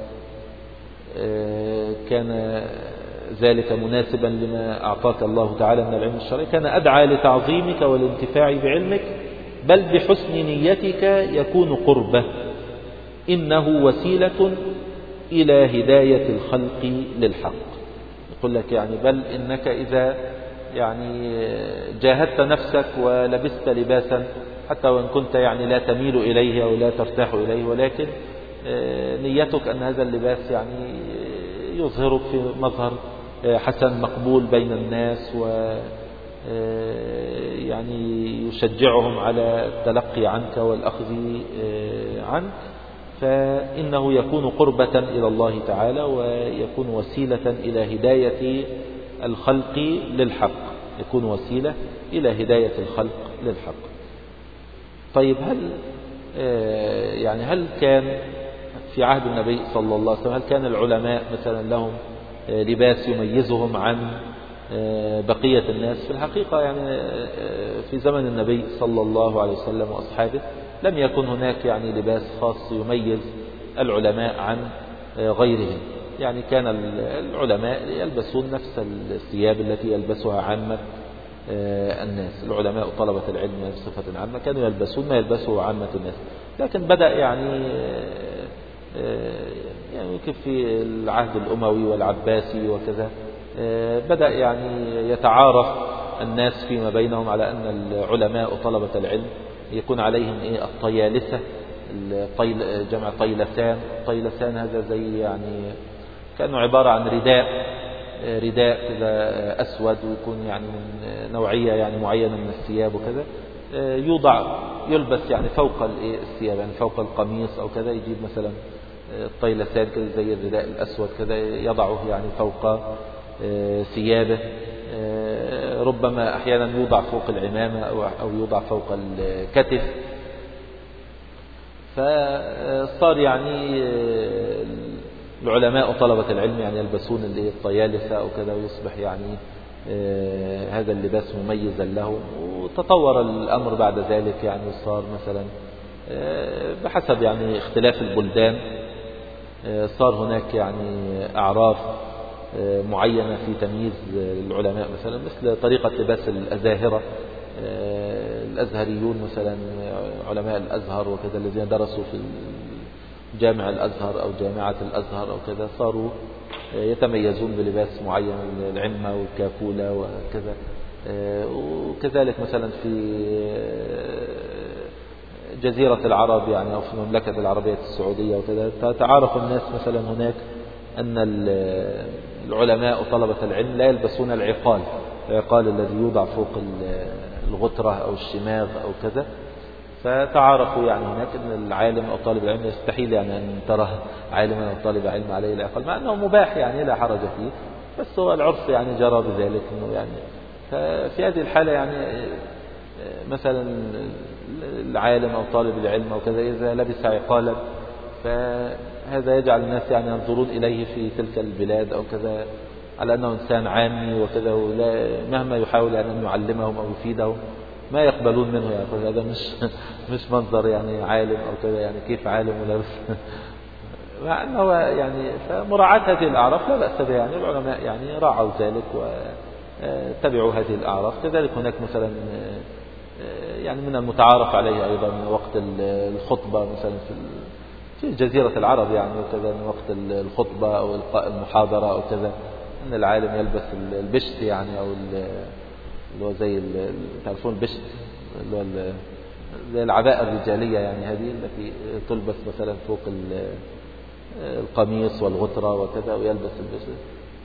وكان ذلك مناسبا لما أعطاك الله تعالى من العلم الشرعي، كان أدعى لتعظيمك والانتفاع بعلمك، بل بحسن نيتك يكون قربة، إنه وسيلة إلى هداية الخلق للحق. يقول لك يعني بل إنك إذا يعني جاهدت نفسك ولبست لباسا حتى وإن كنت يعني لا تميل إليه أو لا ترتاح إليه، ولكن نيتك أن هذا اللباس يعني يظهرك في مظهر حسن مقبول بين الناس، و يعني يشجعهم على التلقي عنك والأخذ عنك، فإنه يكون قربة إلى الله تعالى ويكون وسيلة إلى هداية الخلق للحق، يكون وسيلة إلى هداية الخلق للحق. طيب هل يعني هل كان في عهد النبي صلى الله عليه وسلم هل كان العلماء مثلا لهم لباس يميزهم عن بقية الناس؟ في الحقيقة يعني في زمن النبي صلى الله عليه وسلم وأصحابه لم يكن هناك يعني لباس خاص يميز العلماء عن غيرهم، يعني كان العلماء يلبسون نفس الثياب التي يلبسها عامة الناس. العلماء وطلبة العلم بصفة عامة كانوا يلبسون ما يلبسه عامة الناس، لكن بدأ يعني يعني كيف في العهد الأموي والعباسي وكذا بدأ يعني يتعارف الناس فيما بينهم على أن العلماء وطلبة العلم يكون عليهم إيه الطيالسة، الطيل جمع طيلسان. طيلسان هذا زي يعني كأنه عبارة عن رداء رداء كذا أسود، ويكون يعني من نوعية يعني معينة من الثياب وكذا، يوضع يلبس يعني فوق الثياب، يعني فوق القميص أو كذا، يجيب مثلا الطيلسان كذا زي الرداء الأسود كذا يضعه يعني فوق ثيابه، ربما أحيانا يوضع فوق العمامة أو يوضع فوق الكتف. فصار يعني العلماء وطلبة العلم يعني يلبسون اللي الطيالسة أو كذا، ويصبح يعني هذا اللباس مميزا لهم. وتطور الأمر بعد ذلك يعني وصار مثلا بحسب يعني اختلاف البلدان صار هناك يعني أعراف معينة في تمييز العلماء، مثلا مثل طريقة لباس الأزاهرة، الأزهريون مثلا علماء الأزهر وكذا الذين درسوا في جامع الأزهر أو جامعة الأزهر أو كذا صاروا يتميزون بلباس معين، العمة والكاكولة وكذا. وكذلك مثلا في جزيرة العرب يعني أو في المملكة العربية السعودية وكذا، فتعارف الناس مثلا هناك أن العلماء وطلبة العلم لا يلبسون العقال، العقال الذي يوضع فوق الغترة أو الشماغ أو كذا. فتعارفوا يعني هناك أن العالم أو طالب العلم يستحيل يعني أن ترى عالما أو طالب علم عليه العقال، مع أنه مباح يعني لا حرج فيه، بس هو العرف يعني جرى بذلك أنه يعني. ففي هذه الحالة يعني مثلا العالم أو طالب العلم أو كذا إذا لبس عقالا فهذا يجعل الناس يعني ينظرون إليه في تلك البلاد أو كذا على أنه إنسان عامي وكذا، ولا مهما يحاول يعني أن يعلمهم أو يفيدهم ما يقبلون منه، يعني هذا مش مش منظر يعني عالم أو كذا، يعني كيف عالم ولبس مع أنه يعني فمراعاة هذه الأعراف لا بأس بها، يعني العلماء يعني راعوا ذلك وتبعوا هذه الأعراف. كذلك هناك مثلا يعني من المتعارف عليه أيضا وقت الخطبة مثلا في في جزيرة العرب يعني وكذا، من وقت الخطبة أو إلقاء المحاضرة أو كذا، أن العالم يلبس البشت يعني أو اللي هو زي تعرفون البشت اللي هو زي العباءة الرجالية يعني هذه التي تلبس مثلا فوق القميص والغترة وكذا، ويلبس البشت.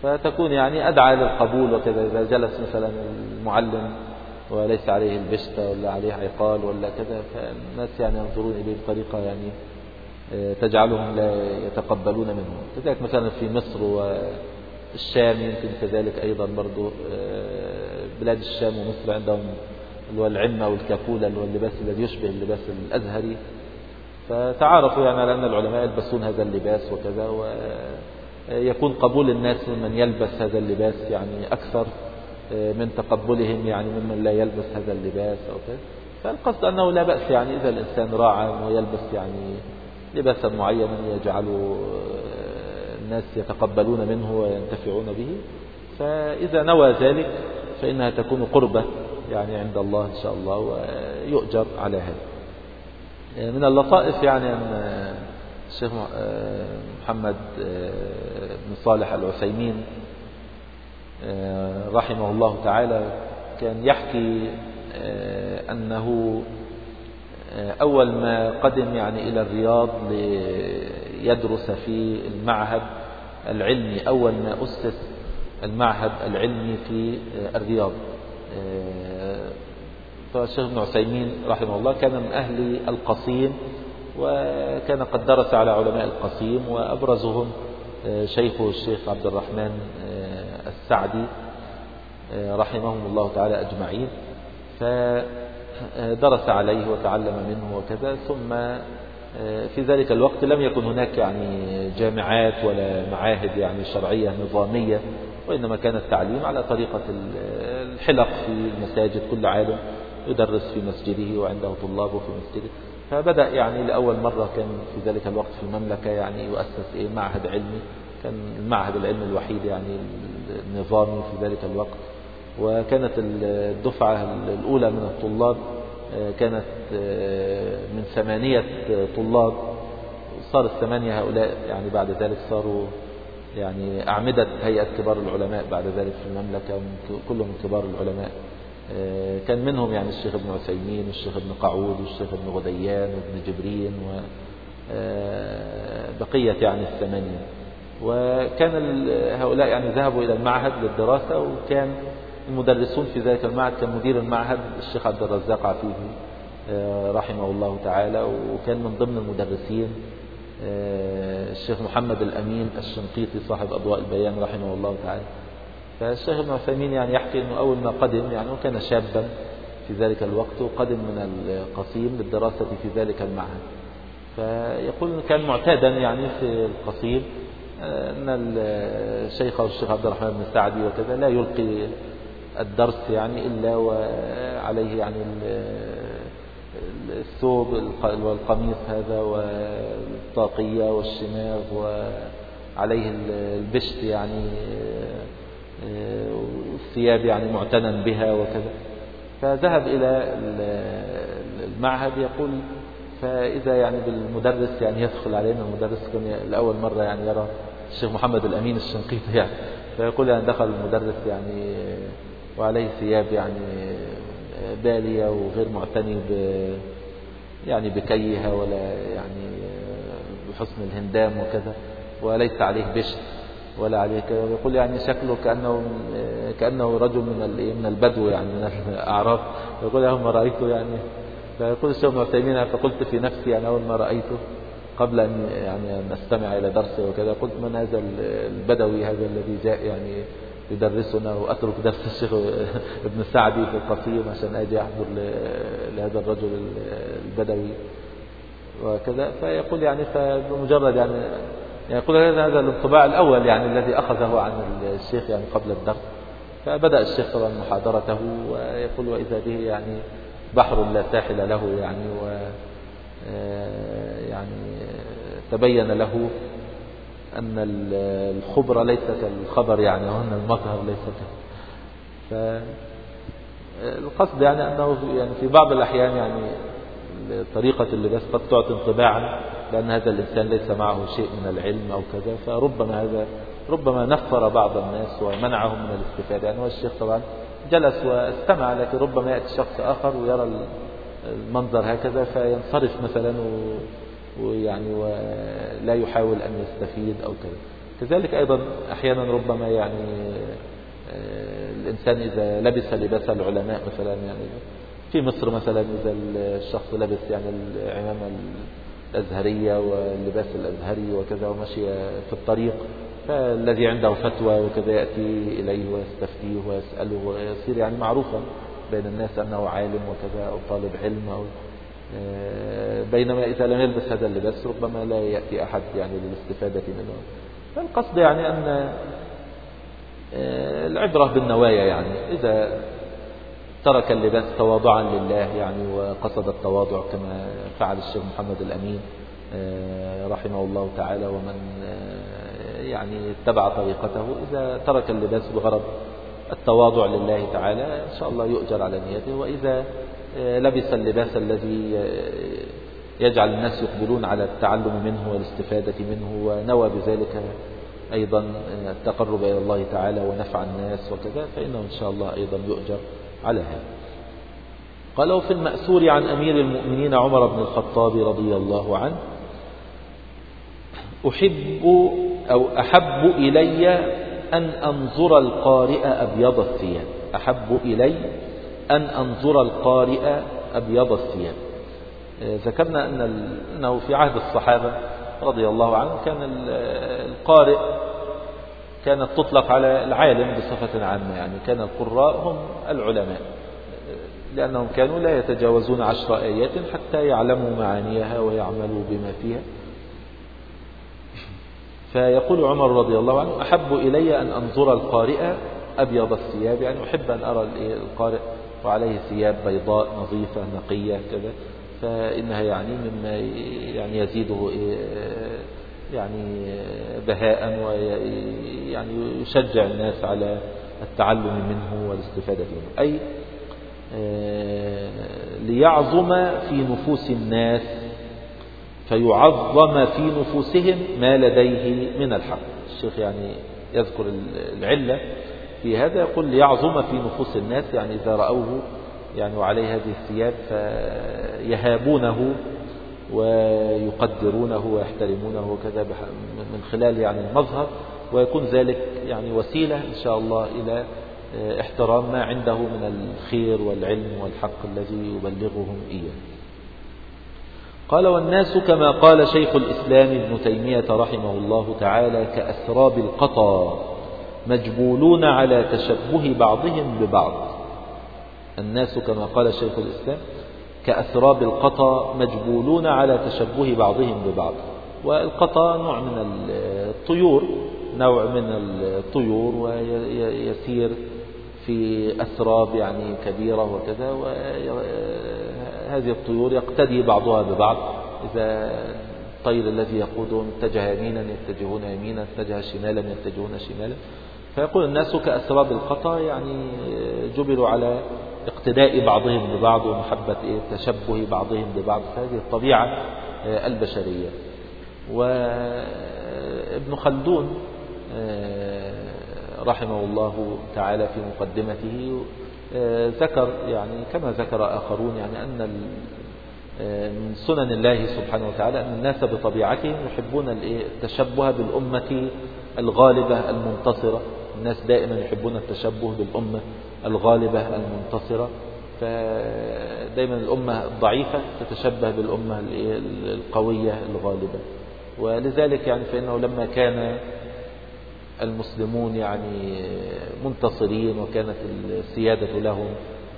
فتكون يعني أدعى للقبول وكذا. إذا جلس مثلا المعلم وليس عليه البشتة ولا عليه عقال ولا كذا، فالناس يعني ينظرون إليه بطريقة يعني تجعلهم لا يتقبلون منه. كذلك مثلا في مصر والشام يمكن كذلك أيضا برضو، بلاد الشام ومصر عندهم العمة والكاكولة واللباس الذي يشبه اللباس الأزهري، فتعارفوا يعني على أن العلماء يلبسون هذا اللباس وكذا، ويكون قبول الناس ممن يلبس هذا اللباس يعني أكثر من تقبلهم يعني ممن لا يلبس هذا اللباس أو كذا. فالقصد أنه لا بأس يعني إذا الإنسان راعى أنه يلبس يعني لباسا معينا يجعل الناس يتقبلون منه وينتفعون به، فإذا نوى ذلك فإنها تكون قربة يعني عند الله إن شاء الله ويؤجر على هذا. من اللطائف يعني أن الشيخ محمد بن صالح العثيمين رحمه الله تعالى كان يحكي أنه أول ما قدم يعني إلى الرياض ليدرس في المعهد العلمي، أول ما أسس المعهد العلمي في الرياض، فالشيخ ابن عثيمين رحمه الله كان من أهل القصيم، وكان قد درس على علماء القصيم وأبرزهم شيخه الشيخ عبد الرحمن السعدي رحمهم الله تعالى أجمعين، فدرس عليه وتعلم منه وكذا. ثم في ذلك الوقت لم يكن هناك يعني جامعات ولا معاهد يعني شرعية نظامية، وإنما كان التعليم على طريقة الحلق في المساجد، كل عالم يدرس في مسجده وعنده طلابه في مسجده. فبدأ يعني لأول مرة كان في ذلك الوقت في المملكة يعني يؤسس إيه معهد علمي، كان المعهد العلمي الوحيد يعني النظامي في ذلك الوقت. وكانت الدفعة الأولى من الطلاب كانت من ثمانية طلاب، صار الثمانية هؤلاء يعني بعد ذلك صاروا يعني أعمدة هيئة كبار العلماء بعد ذلك في المملكة، كلهم كبار العلماء. كان منهم يعني الشيخ ابن عثيمين والشيخ ابن قعود والشيخ ابن غديان وابن جبرين وبقية يعني الثمانية. وكان هؤلاء يعني ذهبوا إلى المعهد للدراسة، وكان المدرسون في ذلك المعهد كان مدير المعهد الشيخ عبد الرزاق عفيفي رحمه الله تعالى، وكان من ضمن المدرسين الشيخ محمد الأمين الشنقيطي صاحب أضواء البيان رحمه الله تعالى. فالشيخ ابن عثيمين يعني يحكي أنه أول ما قدم يعني وكان شابا في ذلك الوقت، وقدم من القصيم للدراسة في ذلك المعهد. فيقول كان معتادا يعني في القصيم أن الشيخ أو الشيخ عبد الرحمن بن سعدي وكذا لا يلقي الدرس يعني إلا وعليه يعني الثوب والقميص هذا والطاقية والشماغ وعليه البشت يعني والثياب يعني معتنى بها وكذا. فذهب إلى المعهد يقول، فإذا يعني بالمدرس يعني يدخل علينا المدرس كان لأول مرة يعني يرى الشيخ محمد الأمين الشنقيطي يعني، فيقول يعني دخل المدرس يعني وعليه ثياب يعني بالية وغير معتني ب يعني بكيها ولا يعني بحسن الهندام وكذا، وليس عليه بشت ولا عليه كذا. يقول يعني شكله كأنه كأنه رجل من من البدو يعني من الأعراب. يقول يوم ما رأيته يعني، فيقول الشيخ ابن عثيمين فقلت في نفسي أنا أول ما رأيته قبل أن يعني أن أستمع إلى درسه وكذا، قلت من هذا البدوي هذا الذي جاء يعني يدرسنا، وأترك درس الشيخ ابن سعدي في القصيم عشان أجي أحضر لهذا الرجل البدوي وكذا. فيقول يعني فبمجرد يعني يقول هذا هذا الانطباع الأول يعني الذي أخذه عن الشيخ يعني قبل الدرس. فبدأ الشيخ طبعا محاضرته، ويقول وإذا به يعني بحر لا ساحل له يعني، و يعني تبين له أن الخبر ليس كالخبر يعني، وأن المظهر ليس كالخبر. فالقصد يعني أنه يعني في بعض الأحيان يعني طريقة اللباس قد تعطي انطباعا بأن هذا الإنسان ليس معه شيء من العلم أو كذا، فربما هذا ربما نفر بعض الناس ومنعهم من الاستفادة. يعني هو الشيخ طبعا جلس واستمع، لكن ربما يأتي شخص آخر ويرى المنظر هكذا فينصرف مثلا ويعني ولا يحاول أن يستفيد أو كذا. كذلك أيضا أحيانا ربما يعني الإنسان إذا لبس لباس العلماء مثلا، يعني في مصر مثلا إذا الشخص لبس يعني العمامة الأزهرية واللباس الأزهري وكذا ومشي في الطريق، فالذي عنده فتوى وكذا يأتي إليه ويستفتيه ويسأله ويصير يعني معروفا بين الناس أنه عالم وكذا أو طالب علم أو بينما إذا لم يلبس هذا اللباس ربما لا يأتي أحد يعني للاستفادة منه. فالقصد يعني أن العبرة بالنوايا، يعني إذا ترك اللباس تواضعا لله يعني وقصد التواضع كما فعل الشيخ محمد الأمين رحمه الله تعالى ومن يعني اتبع طريقته، إذا ترك اللباس بغرض التواضع لله تعالى إن شاء الله يؤجر على نيته. وإذا لبس اللباس الذي يجعل الناس يقبلون على التعلم منه والاستفادة منه ونوى بذلك أيضا التقرب إلى الله تعالى ونفع الناس وكذا، فإنه إن شاء الله أيضا يؤجر على هذا. قال وفي المأثور عن أمير المؤمنين عمر بن الخطاب رضي الله عنه: أحب أو أحب إلي أن أنظر القارئ أبيض الثياب. أحب إلي أن أنظر القارئ أبيض الثياب. ذكرنا أن أنه في عهد الصحابة رضي الله عنهم كان القارئ كانت تطلق على العالم بصفة عامة، يعني كان القراء هم العلماء لأنهم كانوا لا يتجاوزون عشر آيات حتى يعلموا معانيها ويعملوا بما فيها. فيقول عمر رضي الله عنه: أحب إلي أن أنظر القارئ أبيض الثياب، يعني أحب أن أرى القارئ وعليه ثياب بيضاء نظيفة نقية كذا، فإنها يعني مما يعني يزيده يعني بهاء ويعني يشجع الناس على التعلم منه والاستفادة منه، أي ليعظم في نفوس الناس فيعظم في نفوسهم ما لديه من الحق. الشيخ يعني يذكر العلة في هذا، يقول ليعظم في نفوس الناس، يعني إذا رأوه يعني وعليه هذه الثياب فيهابونه ويقدرونه ويحترمونه وكذا من خلال يعني المظهر، ويكون ذلك يعني وسيلة إن شاء الله إلى احترام ما عنده من الخير والعلم والحق الذي يبلغهم إياه. قال: والناس كما قال شيخ الإسلام ابن تيمية رحمه الله تعالى كأسراب القطا مجبولون على تشبه بعضهم ببعض. الناس كما قال شيخ الإسلام كأسراب القطا مجبولون على تشبه بعضهم ببعض. والقطا نوع من الطيور نوع من الطيور ويسير في أسراب يعني كبيرة وكذا، وهذه الطيور يقتدي بعضها ببعض. إذا الطير الذي يقودهم اتجه يمينا يتجهون يمينا، اتجه شمالا يتجهون شمالا. فيقول الناس كأسراب القطا، يعني جبلوا على اقتداء بعضهم ببعض ومحبة تشبه بعضهم ببعض، فهذه الطبيعة البشرية. وابن خلدون رحمه الله تعالى في مقدمته ذكر يعني كما ذكر آخرون يعني أن من سنن الله سبحانه وتعالى أن الناس بطبيعتهم يحبون التشبه بالأمة الغالبة المنتصرة. الناس دائما يحبون التشبه بالأمة الغالبة المنتصرة، فدائما الأمة الضعيفة تتشبه بالأمة القوية الغالبة. ولذلك يعني فإنه لما كان المسلمون يعني منتصرين وكانت السيادة لهم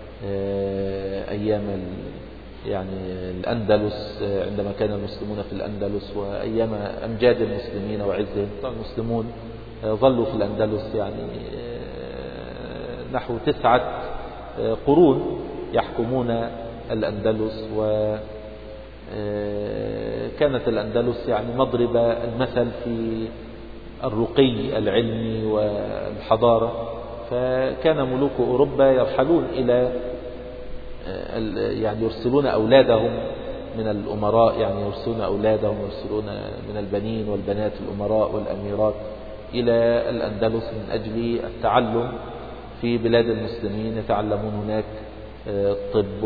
أيام يعني الأندلس، عندما كان المسلمون في الأندلس وأيام أمجاد المسلمين وعزهم، المسلمون ظلوا في الأندلس يعني نحو تسعة قرون يحكمون الأندلس، وكانت الأندلس يعني مضرب المثل في الرقي العلمي والحضارة. فكان ملوك أوروبا يرحلون إلى يعني يرسلون أولادهم من الأمراء، يعني يرسلون أولادهم يرسلون من البنين والبنات الأمراء والأميرات إلى الأندلس من أجل التعلم في بلاد المسلمين، يتعلمون هناك الطب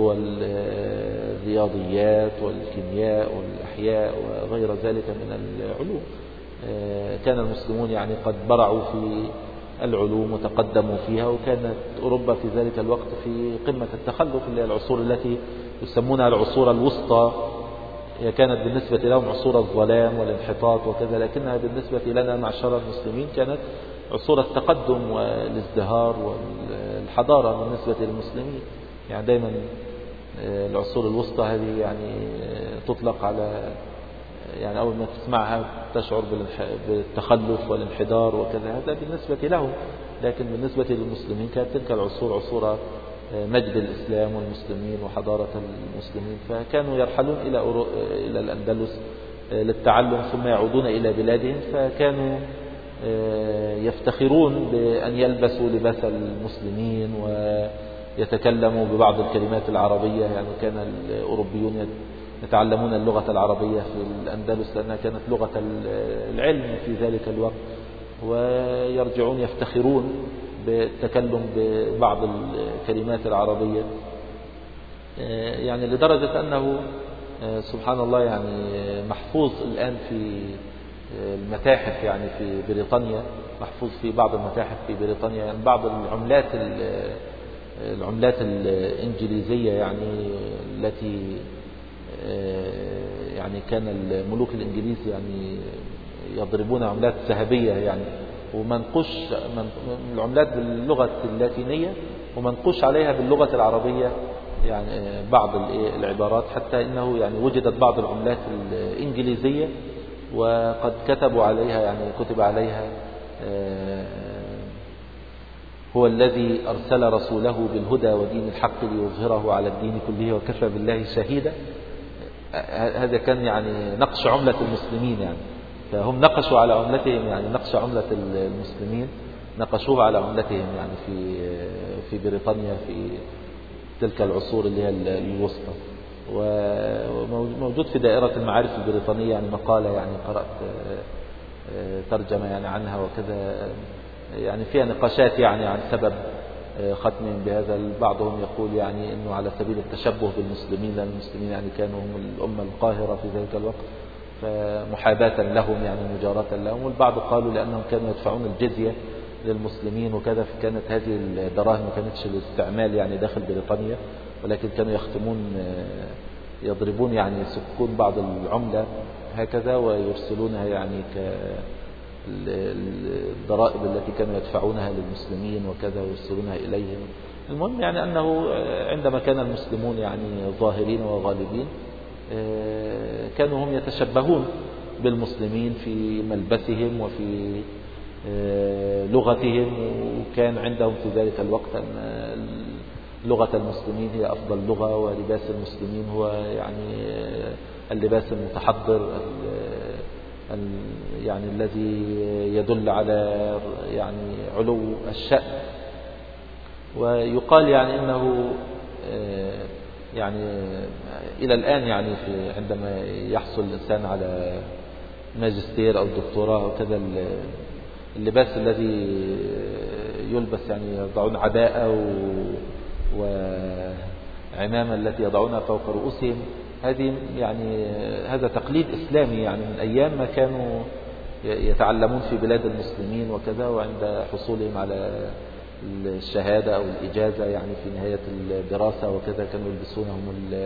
والرياضيات والكيمياء والأحياء وغير ذلك من العلوم. كان المسلمون يعني قد برعوا في العلوم وتقدموا فيها، وكانت أوروبا في ذلك الوقت في قمة التخلف، اللي هي العصور التي يسمونها العصور الوسطى. هي كانت بالنسبة لهم عصور الظلام والانحطاط وكذا، لكنها بالنسبة لنا معشر المسلمين كانت عصور التقدم والازدهار والحضارة بالنسبة للمسلمين. يعني دايما العصور الوسطى هذه يعني تطلق على، يعني أول ما تسمعها تشعر بالتخلف والانحدار وكذا، هذا بالنسبة لهم. لكن بالنسبة للمسلمين كانت تلك العصور عصور مجد الإسلام والمسلمين وحضارة المسلمين، فكانوا يرحلون إلى إلى الأندلس للتعلم ثم يعودون إلى بلادهم، فكانوا يفتخرون بأن يلبسوا لباس المسلمين ويتكلموا ببعض الكلمات العربية. يعني كان الأوروبيون يتعلمون اللغة العربية في الأندلس لأنها كانت لغة العلم في ذلك الوقت، ويرجعون يفتخرون بالتكلم ببعض الكلمات العربية، يعني لدرجة أنه سبحان الله يعني محفوظ الآن في المتاحف، يعني في بريطانيا محفوظ في بعض المتاحف في بريطانيا يعني بعض العملات العملات الإنجليزية، يعني التي يعني كان الملوك الإنجليز يعني يضربون عملات ذهبية يعني، ومنقوش من العملات باللغة اللاتينية ومنقوش عليها باللغة العربية يعني بعض العبارات، حتى إنه يعني وجدت بعض العملات الإنجليزية وقد كتبوا عليها، يعني كتب عليها هو الذي أرسل رسوله بالهدى ودين الحق ليظهره على الدين كله وكفى بالله شهيدا. هذا كان يعني نقش عملة المسلمين، يعني فهم نقشوا على عملتهم، يعني نقش عملة المسلمين نقشوها على عملتهم يعني في في بريطانيا في تلك العصور اللي هي الوسطى. وموجود في دائرة المعارف البريطانية يعني مقالة، يعني قرأت ترجمة يعني عنها وكذا، يعني فيها نقاشات يعني عن سبب ختمهم بهذا. بعضهم يقول يعني انه على سبيل التشبه بالمسلمين، لأن المسلمين يعني كانوا هم الأمة القاهرة في ذلك الوقت، فمحاباة لهم يعني مجاراة لهم. والبعض قالوا لأنهم كانوا يدفعون الجزية للمسلمين وكذا، فكانت هذه الدراهم ما كانتش للاستعمال يعني داخل بريطانيا، ولكن كانوا يختمون يضربون يعني يسكون بعض العملة هكذا ويرسلونها يعني كالضرائب التي كانوا يدفعونها للمسلمين وكذا ويرسلونها إليهم. المهم يعني أنه عندما كان المسلمون يعني ظاهرين وغالبين كانوا هم يتشبهون بالمسلمين في ملبسهم وفي لغتهم، وكان عندهم في ذلك الوقت أن لغة المسلمين هي أفضل لغة، ولباس المسلمين هو يعني اللباس المتحضر يعني الذي يدل على يعني علو الشأن. ويقال يعني إنه يعني إلى الآن يعني في عندما يحصل الإنسان على ماجستير أو دكتوراه وكذا، اللباس الذي يلبس يعني يضعون عباءة وعمامة التي يضعونها فوق رؤوسهم، هذه يعني هذا تقليد إسلامي يعني من أيام ما كانوا يتعلمون في بلاد المسلمين وكذا، وعند حصولهم على الشهادة أو الإجازة يعني في نهاية الدراسة وكذا كانوا يلبسونهم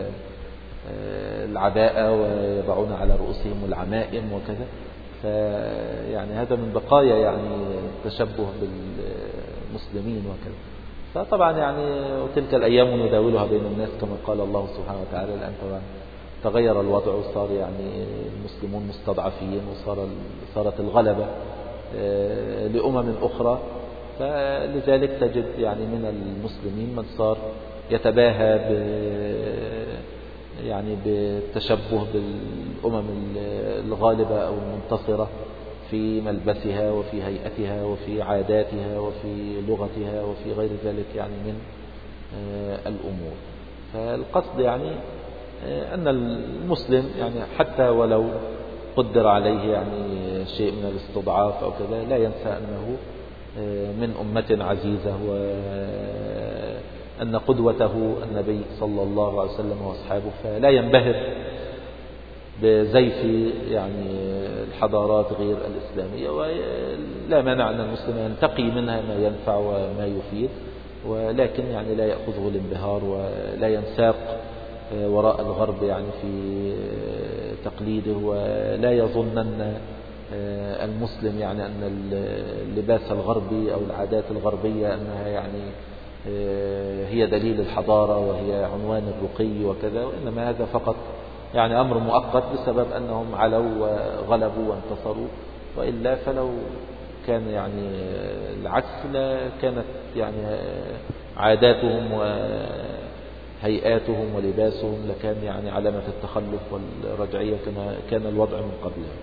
العباءة ويضعون على رؤوسهم العمائم وكذا. فيعني هذا من بقايا يعني التشبه بالمسلمين وكذا. فطبعا يعني وتلك الأيام نداولها بين الناس كما قال الله سبحانه وتعالى. الآن طبعا تغير الوضع وصار يعني المسلمون مستضعفين، وصار صارت الغلبة لأمم أخرى، فلذلك تجد يعني من المسلمين من صار يتباهى ب يعني بالتشبه بالأمم الغالبة أو المنتصرة في ملبسها وفي هيئتها وفي عاداتها وفي لغتها وفي غير ذلك يعني من الأمور. فالقصد يعني أن المسلم يعني حتى ولو قدر عليه يعني شيء من الاستضعاف أو كذا لا ينسى أنه من أمة عزيزة، وأن قدوته النبي صلى الله عليه وسلم وأصحابه، فلا ينبهر بزيف يعني الحضارات غير الإسلامية، ولا مانع أن المسلم ينتقي منها ما ينفع وما يفيد، ولكن يعني لا يأخذه الانبهار ولا ينساق وراء الغرب يعني في تقليده، ولا يظنن المسلم يعني أن اللباس الغربي أو العادات الغربية أنها يعني هي دليل الحضارة وهي عنوان الرقي وكذا، وإنما هذا فقط يعني أمر مؤقت بسبب أنهم علوا وغلبوا وانتصروا، وإلا فلو كان يعني العكس لا كانت يعني عاداتهم وهيئاتهم ولباسهم لكان يعني علامة التخلف والرجعية كما كان الوضع من قبلها.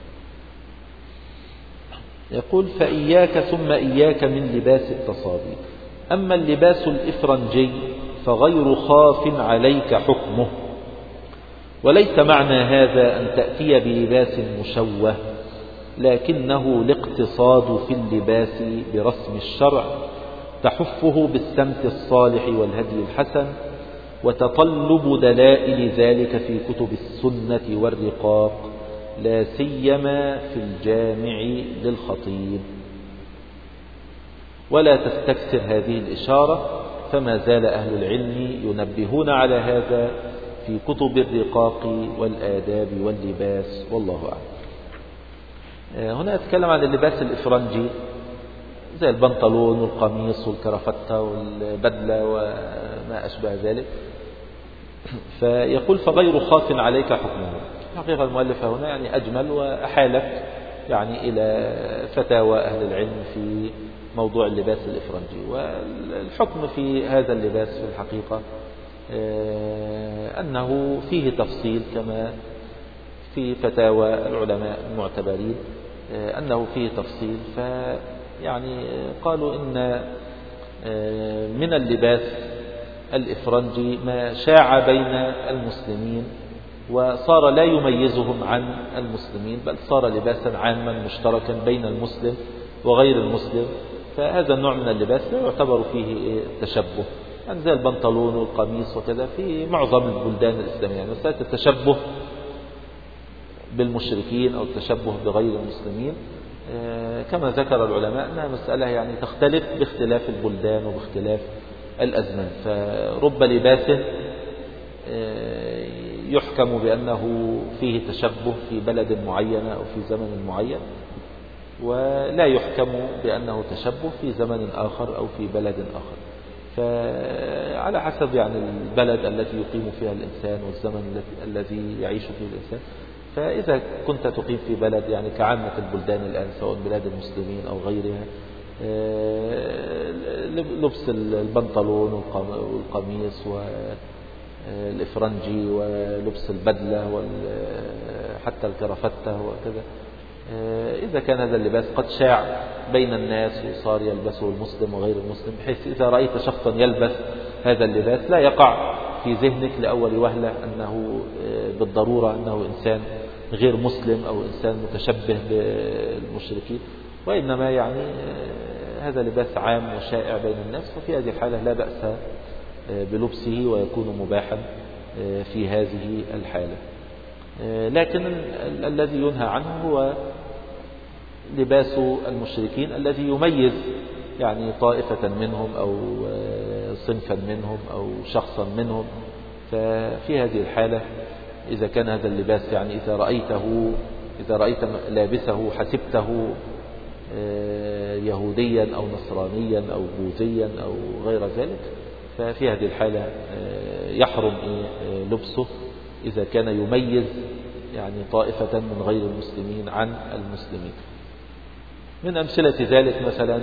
يقول: فإياك ثم إياك من لباس التصابي. أما اللباس الإفرنجي فغير خاف عليك حكمه، وليس معنى هذا أن تأتي بلباس مشوه، لكنه الاقتصاد في اللباس برسم الشرع تحفه بالسمت الصالح والهدي الحسن، وتطلب دلائل ذلك في كتب السنة والرقاق، لا سيما في الجامع للخطيب. ولا تستكثر هذه الإشارة، فما زال أهل العلم ينبهون على هذا في كتب الرقاق والآداب واللباس، والله أعلم. هنا أتكلم عن اللباس الإفرنجي زي البنطلون والقميص والكرافتة والبدلة وما أشبه ذلك. فيقول: فغير خاف عليك حكمه. حقيقة المؤلف هنا يعني أجمل وأحالك يعني إلى فتاوى أهل العلم في موضوع اللباس الإفرنجي. والحكم في هذا اللباس في الحقيقة أنه فيه تفصيل كما في فتاوى العلماء المعتبرين، أنه فيه تفصيل. فيعني قالوا إن من اللباس الإفرنجي ما شاع بين المسلمين وصار لا يميزهم عن المسلمين، بل صار لباسا عاما مشتركا بين المسلم وغير المسلم. فهذا النوع من اللباس لا يعتبر فيه التشبه، يعني زي البنطلون والقميص وكذا في معظم البلدان الإسلامية. يعني مسألة التشبه بالمشركين أو التشبه بغير المسلمين كما ذكر العلماء أنها مسألة يعني تختلف باختلاف البلدان وباختلاف الأزمان. فرب لباس يحكم بأنه فيه تشبه في بلد معين أو في زمن معين، ولا يحكم بأنه تشبه في زمن آخر أو في بلد آخر. فعلى حسب يعني البلد التي يقيم فيها الإنسان والزمن الذي يعيش فيه الإنسان. فإذا كنت تقيم في بلد يعني كعامة البلدان الآن سواء بلاد المسلمين أو غيرها، لبس البنطلون والقميص والإفرنجي ولبس البدلة وحتى الكرافتة وكذا، إذا كان هذا اللباس قد شاع بين الناس وصار يلبسه المسلم وغير المسلم، بحيث إذا رأيت شخصا يلبس هذا اللباس لا يقع في ذهنك لأول وهلة أنه بالضرورة أنه إنسان غير مسلم أو إنسان متشبه بالمشركين، وإنما يعني هذا لباس عام وشائع بين الناس، وفي هذه الحالة لا بأس بلبسه ويكون مباحا في هذه الحالة. لكن الذي ينهى عنه هو لباس المشركين الذي يميز يعني طائفة منهم أو صنفا منهم أو شخصا منهم. ففي هذه الحالة إذا كان هذا اللباس يعني إذا رأيته إذا رأيت لابسه حسبته يهوديا أو نصرانيا أو بوذيا أو غير ذلك، ففي هذه الحالة يحرم لبسه إذا كان يميز يعني طائفة من غير المسلمين عن المسلمين. من أمثلة ذلك مثلا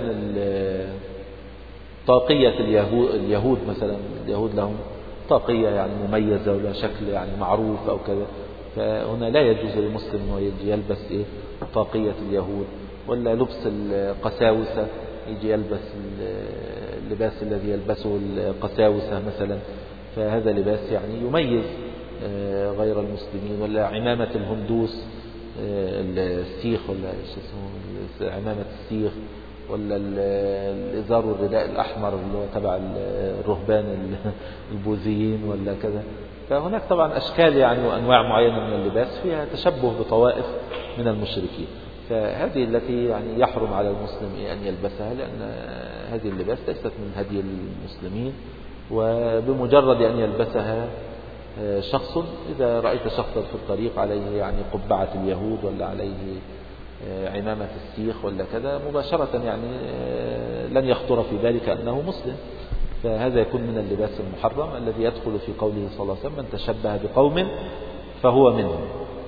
طاقية اليهود, اليهود مثلا اليهود لهم طاقية يعني مميزة ولا شكل يعني معروف أو كذا، فهنا لا يجوز للمسلم أنه يجي يلبس إيه طاقية اليهود. ولا لبس القساوسة يجي يلبس اللباس الذي يلبسه القساوسة مثلا، فهذا لباس يعني يميز غير المسلمين. ولا عمامة الهندوس السيخ ولا اسمه عمامة السيخ، ولا الإزار والرداء الأحمر اللي هو تبع الرهبان البوذيين ولا كذا، فهناك طبعا أشكال يعني وأنواع معينة من اللباس فيها تشبه بطوائف من المشركين، فهذه التي يعني يحرم على المسلم أن يلبسها، لأن هذه اللباس ليست من هدي المسلمين، وبمجرد أن يلبسها شخص، إذا رأيت شخصا في الطريق عليه يعني قبعة اليهود ولا عليه عمامة السيخ ولا كذا، مباشرة يعني لن يخطر في بالك أنه مسلم، فهذا يكون من اللباس المحرم الذي يدخل في قوله صلى الله عليه وسلم: من تشبه بقوم فهو منهم.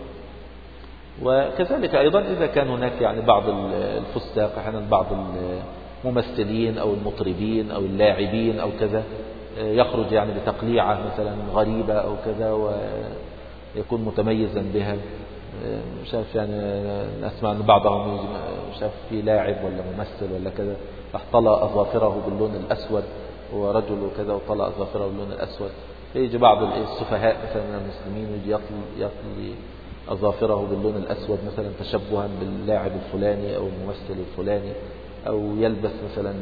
وكذلك أيضا إذا كان هناك يعني بعض الفساق، أحيانا بعض الممثلين أو المطربين أو اللاعبين أو كذا يخرج يعني بتقليعة مثلا غريبة أو كذا ويكون متميزا بها، شاف يعني أسمع أن بعضهم شاف في لاعب ولا ممثل ولا كذا راح طلع أظافره باللون الأسود، هو رجل وكذا وطلع أظافره باللون الأسود، فيجي بعض السفهاء مثلا من المسلمين ويجي يطلي, يطلي أظافره باللون الأسود مثلا تشبها باللاعب الفلاني أو الممثل الفلاني، أو يلبس مثلا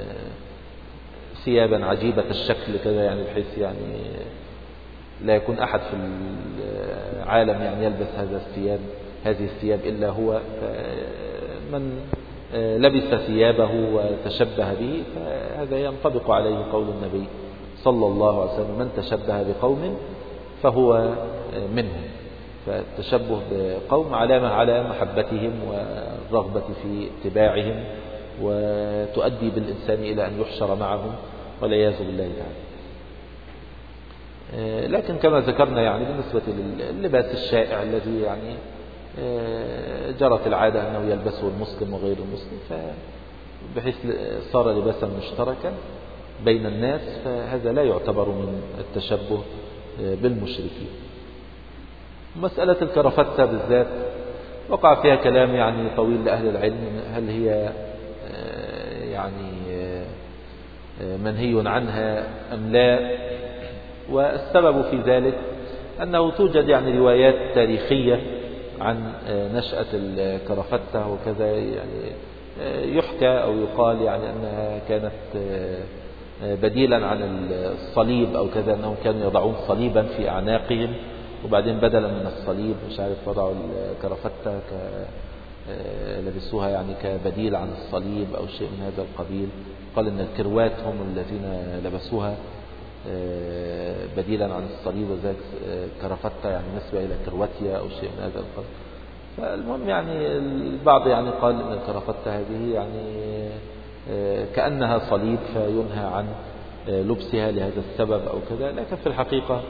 ثيابا عجيبة الشكل كذا، يعني بحيث يعني لا يكون أحد في العالم يعني يلبس هذا الثياب هذه الثياب إلا هو. من لبس ثيابه وتشبه به فهذا ينطبق عليه قول النبي صلى الله عليه وسلم: من تشبه بقوم فهو منهم. فالتشبه بقوم علامة على محبتهم والرغبة في اتباعهم، وتؤدي بالإنسان إلى أن يحشر معهم والعياذ بالله تعالى. لكن كما ذكرنا يعني بالنسبة لللباس الشائع الذي يعني جرت العادة أنه يلبسه المسلم وغير المسلم، بحيث صار لباسا مشتركا بين الناس، فهذا لا يعتبر من التشبه بالمشركين. مسألة الكرافتة بالذات وقع فيها كلام يعني طويل لأهل العلم، هل هي يعني منهي عنها أم لا؟ والسبب في ذلك أنه توجد يعني روايات تاريخية عن نشأة الكرافتة وكذا، يعني يحكى أو يقال يعني أنها كانت بديلا عن الصليب أو كذا، أنهم كانوا يضعون صليبا في أعناقهم، وبعدين بدلا من الصليب مش عارف وضعوا الكرافتة ك لبسوها يعني كبديل عن الصليب أو شيء من هذا القبيل. قال إن الكروات هم الذين لبسوها بديلا عن الصليب، وذلك كرافتة يعني نسبة إلى كرواتيا أو شيء من هذا القبيل. فالمهم يعني البعض يعني قال إن الكرافتة هذه يعني كأنها صليب فينهى عن لبسها لهذا السبب أو كذا، لكن في الحقيقة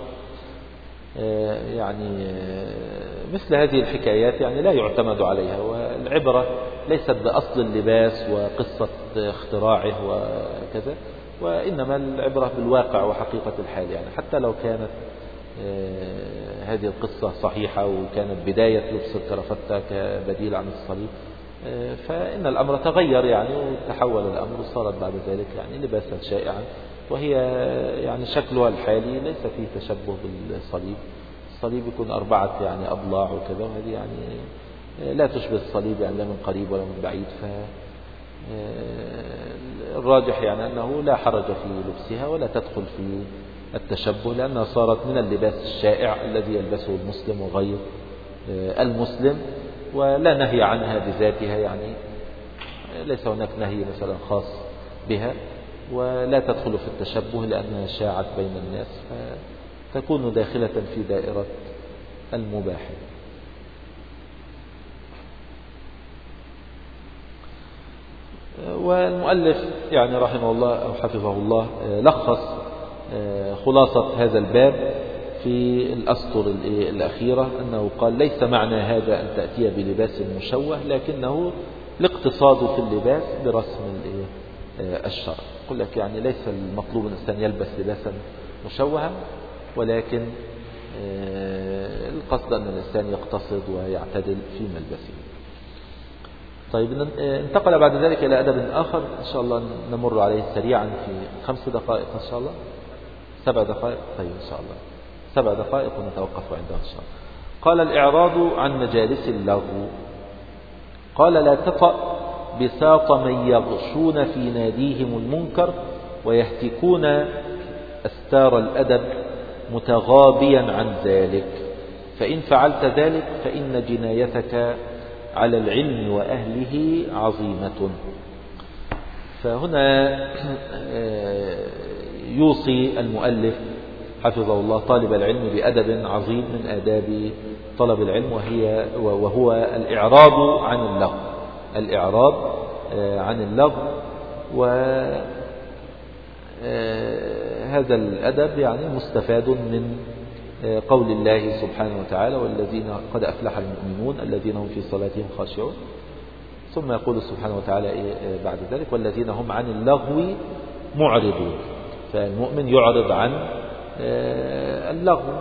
يعني مثل هذه الحكايات يعني لا يعتمد عليها، والعبرة ليست بأصل اللباس وقصة اختراعه وكذا، وإنما العبرة بالواقع وحقيقة الحال. يعني حتى لو كانت هذه القصة صحيحة وكانت بداية لبس الكرافتة كبديل عن الصليب، فإن الأمر تغير يعني وتحول الأمر وصارت بعد ذلك يعني لباسا شائعا، وهي يعني شكلها الحالي ليس فيه تشبه بالصليب. الصليب يكون أربعة يعني أضلاع وكذا، وهذه يعني لا تشبه الصليب يعني لا من قريب ولا من بعيد. فالراجح يعني أنه لا حرج في لبسها ولا تدخل في التشبه، لأنها صارت من اللباس الشائع الذي يلبسه المسلم وغير المسلم، ولا نهي عنها بذاتها، يعني ليس هناك نهي مثلا خاص بها، ولا تدخل في التشبه لأنها شاعت بين الناس، فتكون داخلة في دائرة المباح. والمؤلف يعني رحمه الله أو حفظه الله لخص خلاصة هذا الباب في الأسطر الأخيرة، أنه قال: ليس معنى هذا أن تأتي بلباس مشوه، لكنه الاقتصاد في اللباس برسم الشرع. يقول لك يعني ليس المطلوب أن الإنسان يلبس لباسا مشوها، ولكن القصد أن الإنسان يقتصد ويعتدل في ملبسه. طيب، انتقل بعد ذلك إلى أدب آخر إن شاء الله نمر عليه سريعا في خمس دقائق إن شاء الله، سبع دقائق. طيب إن شاء الله سبع دقائق ونتوقف عندها إن شاء الله. قال: الإعراض عن مجالس اللغو. قال: لا تطأ بساط من يغشون في ناديهم المنكر ويهتكون أستار الأدب متغابيا عن ذلك، فإن فعلت ذلك فإن جنايتك على العلم وأهله عظيمة. فهنا يوصي المؤلف حفظه الله طالب العلم بأدب عظيم من آداب طلب العلم، وهي وهو الإعراض عن اللغو، الإعراض عن اللغو. وهذا الأدب يعني مستفاد من قول الله سبحانه وتعالى: والذين قد أفلح المؤمنون الذين هم في صلاتهم خاشعون. ثم يقول سبحانه وتعالى بعد ذلك: والذين هم عن اللغو معرضون. فالمؤمن يعرض عن اللغو،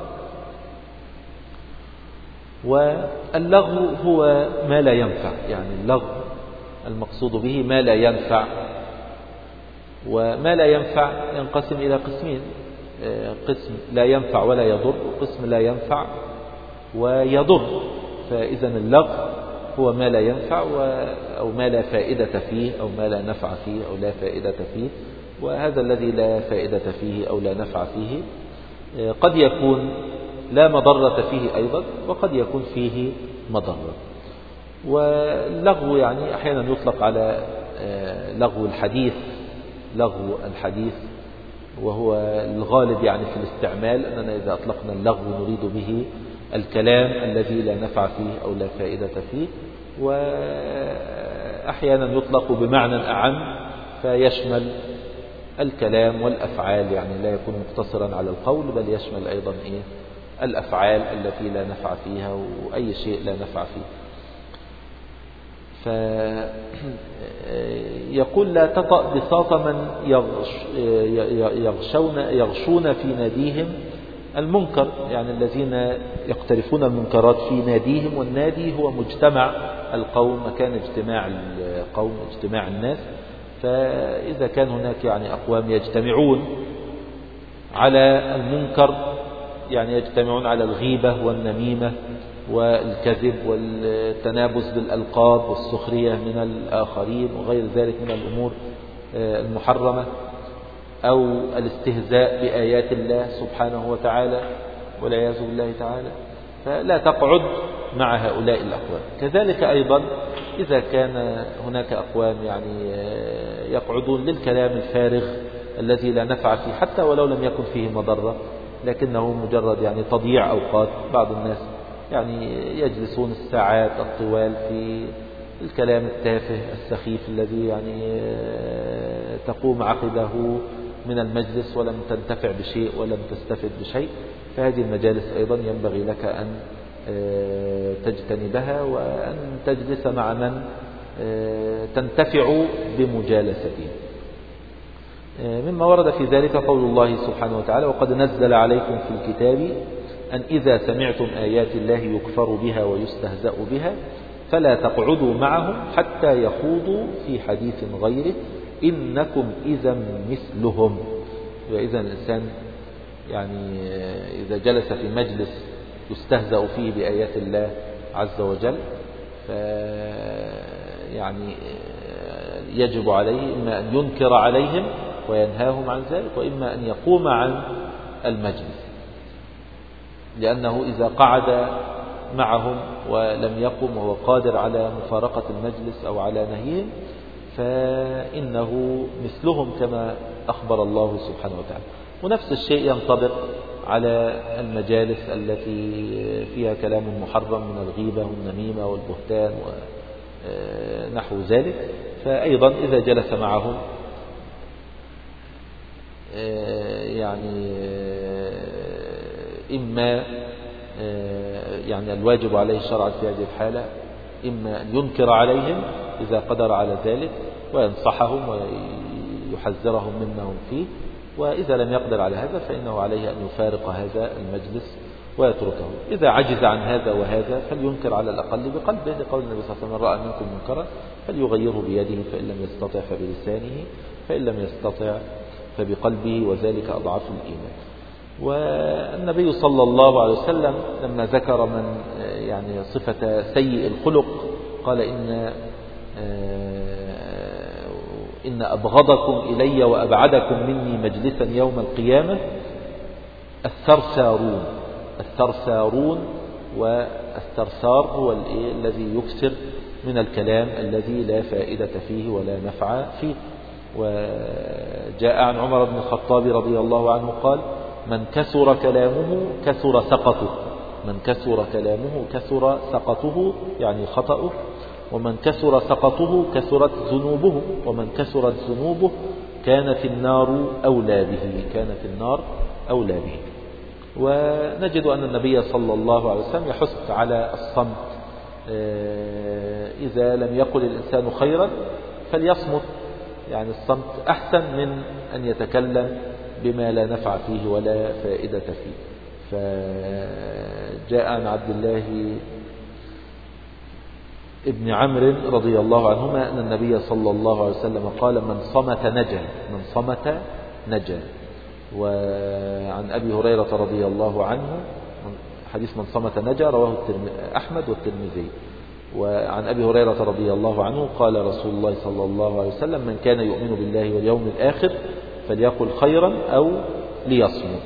واللغو هو ما لا ينفع، يعني اللغو المقصود به ما لا ينفع، وما لا ينفع ينقسم إلى قسمين: قسم لا ينفع ولا يضر، وقسم لا ينفع ويضر. فإذا اللغو هو ما لا ينفع أو ما لا فائدة فيه أو ما لا نفع فيه أو لا فائدة فيه. وهذا الذي لا فائدة فيه أو لا نفع فيه قد يكون لا مضرة فيه أيضا، وقد يكون فيه مضرة. واللغو يعني أحيانا يطلق على لغو الحديث، لغو الحديث، وهو الغالب يعني في الاستعمال أننا إذا أطلقنا اللغو نريد به الكلام الذي لا نفع فيه أو لا فائدة فيه. وأحيانا يطلق بمعنى أعم فيشمل الكلام والأفعال، يعني لا يكون مقتصرا على القول، بل يشمل أيضا إيه الأفعال التي لا نفع فيها وأي شيء لا نفع فيه. فيقول: لا تطأ بساط من يغشون, يغشون في ناديهم المنكر، يعني الذين يقترفون المنكرات في ناديهم. والنادي هو مجتمع القوم، مكان اجتماع القوم، اجتماع الناس. فإذا كان هناك يعني أقوام يجتمعون على المنكر، يعني يجتمعون على الغيبة والنميمة والكذب والتنابز بالألقاب والسخرية من الآخرين وغير ذلك من الأمور المحرمة، أو الاستهزاء بآيات الله سبحانه وتعالى والعياذ بالله تعالى، فلا تقعد مع هؤلاء الأقوام. كذلك أيضا إذا كان هناك أقوام يعني يقعدون للكلام الفارغ الذي لا نفع فيه، حتى ولو لم يكن فيه مضرة، لكنه مجرد يعني تضييع أوقات. بعض الناس يعني يجلسون الساعات الطوال في الكلام التافه السخيف الذي يعني تقوم عقبه من المجلس ولم تنتفع بشيء ولم تستفد بشيء. فهذه المجالس أيضا ينبغي لك أن تجتنبها، وأن تجلس مع من تنتفع بمجالسته. مما ورد في ذلك قول الله سبحانه وتعالى: وقد نزل عليكم في الكتاب أن إذا سمعتم آيات الله يكفر بها ويستهزأ بها فلا تقعدوا معهم حتى يخوضوا في حديث غيره إنكم إذا مثلهم. وإذا الإنسان يعني إذا جلس في مجلس يستهزأ فيه بآيات الله عز وجل، يعني يجب عليه إما أن ينكر عليهم وينهاهم عن ذلك، وإما أن يقوم عن المجلس، لأنه إذا قعد معهم ولم يقم وهو قادر على مفارقة المجلس أو على نهيهم فإنه مثلهم كما أخبر الله سبحانه وتعالى. ونفس الشيء ينطبق على المجالس التي فيها كلام محرم من الغيبة والنميمة والبهتان ونحو ذلك. فأيضا إذا جلس معهم يعني إما يعني الواجب عليه شرعا في هذه الحالة إما أن ينكر عليهم إذا قدر على ذلك وينصحهم ويحذرهم مما هم فيه، وإذا لم يقدر على هذا فإنه عليه أن يفارق هذا المجلس ويتركه. إذا عجز عن هذا وهذا فلينكر على الأقل بقلبه، لقول النبي صلى الله عليه وسلم: من رأى منكم منكرا فليغيره بيده فإن لم يستطع فبلسانه فإن لم يستطع فبقلبه وذلك أضعف الإيمان. والنبي صلى الله عليه وسلم لما ذكر من يعني صفة سيء الخلق قال: إن إن أبغضكم إلي وأبعدكم مني مجلسا يوم القيامة الثرثارون. الثرثارون والثرثار هو الذي يكثر من الكلام الذي لا فائدة فيه ولا نفع فيه. وجاء عن عمر بن الخطاب رضي الله عنه قال: من كثر كلامه كثر سقطه. من كثر كلامه كثر سقطه يعني خطأه. ومن كثر سقطه كثرت ذنوبه. ومن كثرت ذنوبه كانت النار أولى به. كانت النار أولى به. ونجد أن النبي صلى الله عليه وسلم يحث على الصمت. إذا لم يقل الإنسان خيرا فليصمت. يعني الصمت أحسن من أن يتكلم بما لا نفع فيه ولا فائدة فيه. فجاء عن عبد الله ابن عمرو رضي الله عنهما أن النبي صلى الله عليه وسلم قال: من صمت نجا. من صمت نجا. وعن أبي هريرة رضي الله عنه حديث من صمت نجا رواه أحمد والترمذي. وعن أبي هريرة رضي الله عنه قال رسول الله صلى الله عليه وسلم: من كان يؤمن بالله واليوم الآخر فليقل خيرا أو ليصمت.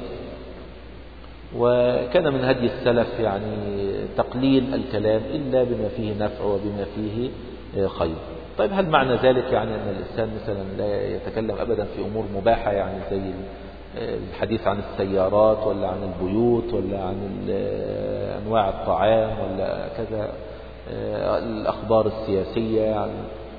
وكان من هدي السلف يعني تقليل الكلام إلا بما فيه نفع وبما فيه خير. طيب هل معنى ذلك يعني أن الإنسان مثلا لا يتكلم أبدا في أمور مباحة يعني زي الحديث عن السيارات ولا عن البيوت ولا عن أنواع الطعام ولا كذا الأخبار السياسية عن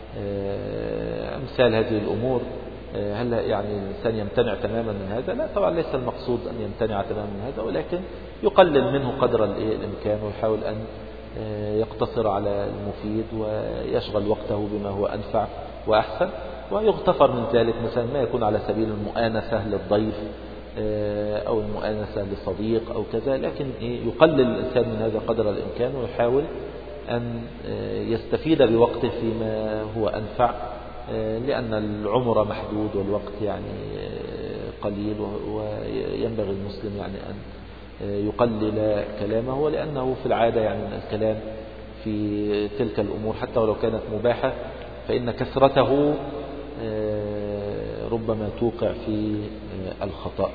أمثال هذه الأمور؟ هل يعني الإنسان يمتنع تماما من هذا؟ لا طبعا، ليس المقصود أن يمتنع تماما من هذا، ولكن يقلل منه قدر الإمكان ويحاول أن يقتصر على المفيد ويشغل وقته بما هو أنفع وأحسن. ويغتفر من ذلك مثلا ما يكون على سبيل المؤانسة للضيف أو المؤانسة لصديق أو كذا، لكن يقلل الإنسان من هذا قدر الإمكان ويحاول أن يستفيد بوقته فيما هو أنفع، لأن العمر محدود والوقت يعني قليل، وينبغي المسلم يعني أن يقلل كلامه، ولأنه في العادة يعني الكلام في تلك الأمور حتى ولو كانت مباحة فإن كثرته ربما توقع في الخطأ.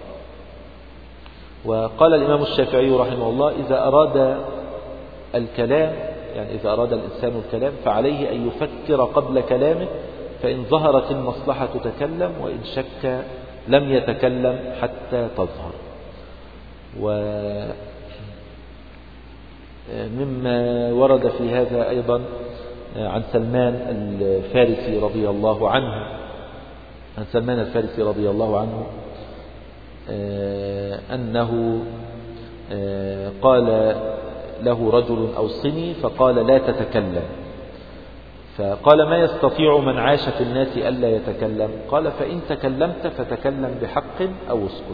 وقال الإمام الشافعي رحمه الله: إذا أراد الكلام يعني إذا أراد الإنسان الكلام فعليه أن يفكر قبل كلامه، فإن ظهرت المصلحة تكلم، وإن شك لم يتكلم حتى تظهر. ومما ورد في هذا أيضا عن سلمان الفارسي رضي الله عنه عن سلمان الفارسي رضي الله عنه أنه قال له رجل: أوصني، فقال: لا تتكلم. فقال: ما يستطيع من عاش في الناس ألا يتكلم؟ قال: فإن تكلمت فتكلم بحق أو اسكت.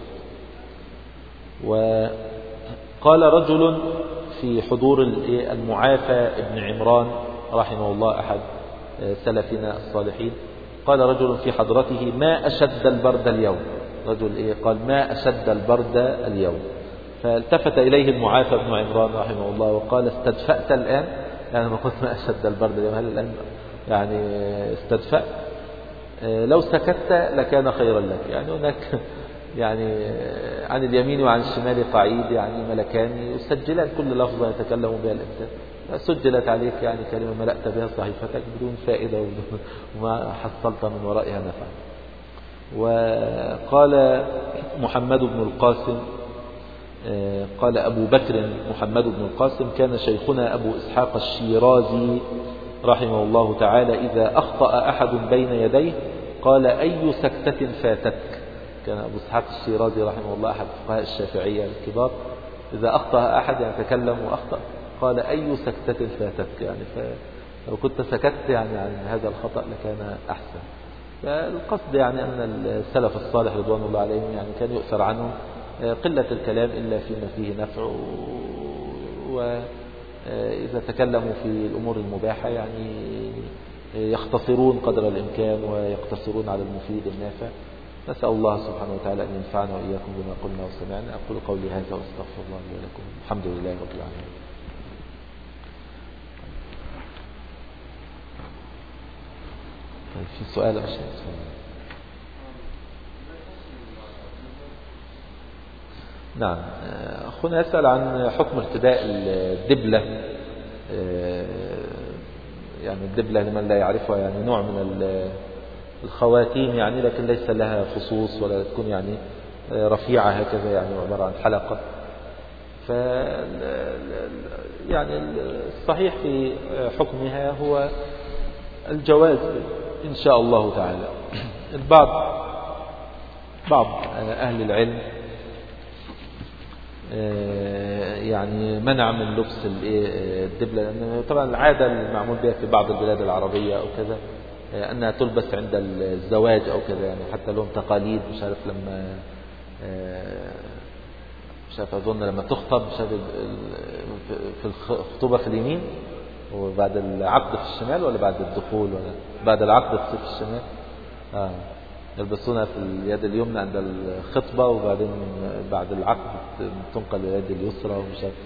وقال رجل في حضور المعافى ابن عمران رحمه الله أحد سلفنا الصالحين، قال رجل في حضرته: ما أشد البرد اليوم. رجل إيه؟ قال: ما أشد البرد اليوم. فالتفت إليه المعافى ابن عمران رحمه الله وقال: استدفأت الآن؟ يعني ما قلت ما أشد البرد اليوم، هل الآن يعني استدفأت؟ لو سكت لكان خيرا لك. يعني هناك يعني عن اليمين وعن الشمال قعيد، يعني ملكان يسجلان كل لفظة يتكلم بها الإنسان. سجلت عليك يعني كلمة ملأت بها صحيفتك بدون فائدة وما حصلت من ورائها نفع. وقال محمد بن القاسم قال أبو بكر محمد بن القاسم: كان شيخنا أبو إسحاق الشيرازي رحمه الله تعالى إذا أخطأ أحد بين يديه قال: أي سكتة فاتتك. كان أبو إسحاق الشيرازي رحمه الله أحد فقهاء الشافعية الكبار، إذا أخطأ أحد يعني تكلم وأخطأ قال: أي سكتة فاتتك. يعني فلو كنت سكت يعني عن هذا الخطأ لكان أحسن. فالقصد يعني أن السلف الصالح رضوان الله عليهم يعني كان يؤثر عنهم قلة الكلام إلا فيما فيه نفع، وإذا تكلموا في الأمور المباحة يعني يختصرون قدر الإمكان ويقتصرون على المفيد النافع. نسأل الله سبحانه وتعالى أن ينفعنا وإياكم بما قلنا وسمعنا. أقول قولي هذا وأستغفر الله لي ولكم. الحمد لله رب العالمين. طيب في سؤال أشياء؟ نعم. أخونا يسأل عن حكم ارتداء الدبلة. يعني الدبلة لمن لا يعرفها يعني نوع من الخواتيم يعني، لكن ليس لها فصوص ولا تكون يعني رفيعة هكذا، يعني عبارة عن حلقة. ف يعني الصحيح في حكمها هو الجواز إن شاء الله تعالى. البعض بعض أهل العلم يعني منع من لبس الدبلة، لأن طبعا العادة المعمول بها في بعض البلاد العربية أو كذا أنها تلبس عند الزواج أو كذا، يعني حتى لهم تقاليد. مش عارف لما مش عارف أظن لما تخطب مش عارف في الخطوبة في اليمين وبعد العقد في الشمال، ولا بعد الدخول، ولا بعد العقد في الشمال. آه. يلبسونها في اليد اليمنى عند الخطبة، وبعدين بعد العقد تنقل اليد اليسرى ومش عارف،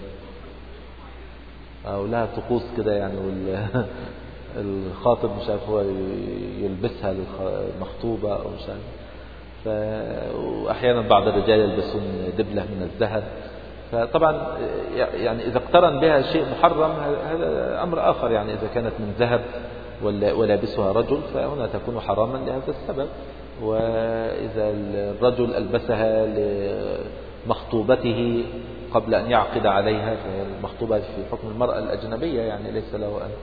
أو لها طقوس كده يعني. والخاطب مش عارف هو يلبسها للمخطوبة أو مش عارف. ف... وأحيانا بعض الرجال يلبسون دبلة من الذهب. فطبعا يعني إذا اقترن بها شيء محرم هذا أمر آخر، يعني إذا كانت من ذهب ولابسها رجل فهنا تكون حراما لهذا السبب. وإذا الرجل ألبسها لمخطوبته قبل أن يعقد عليها، فالمخطوبة في حكم المرأة الأجنبية، يعني ليس له أن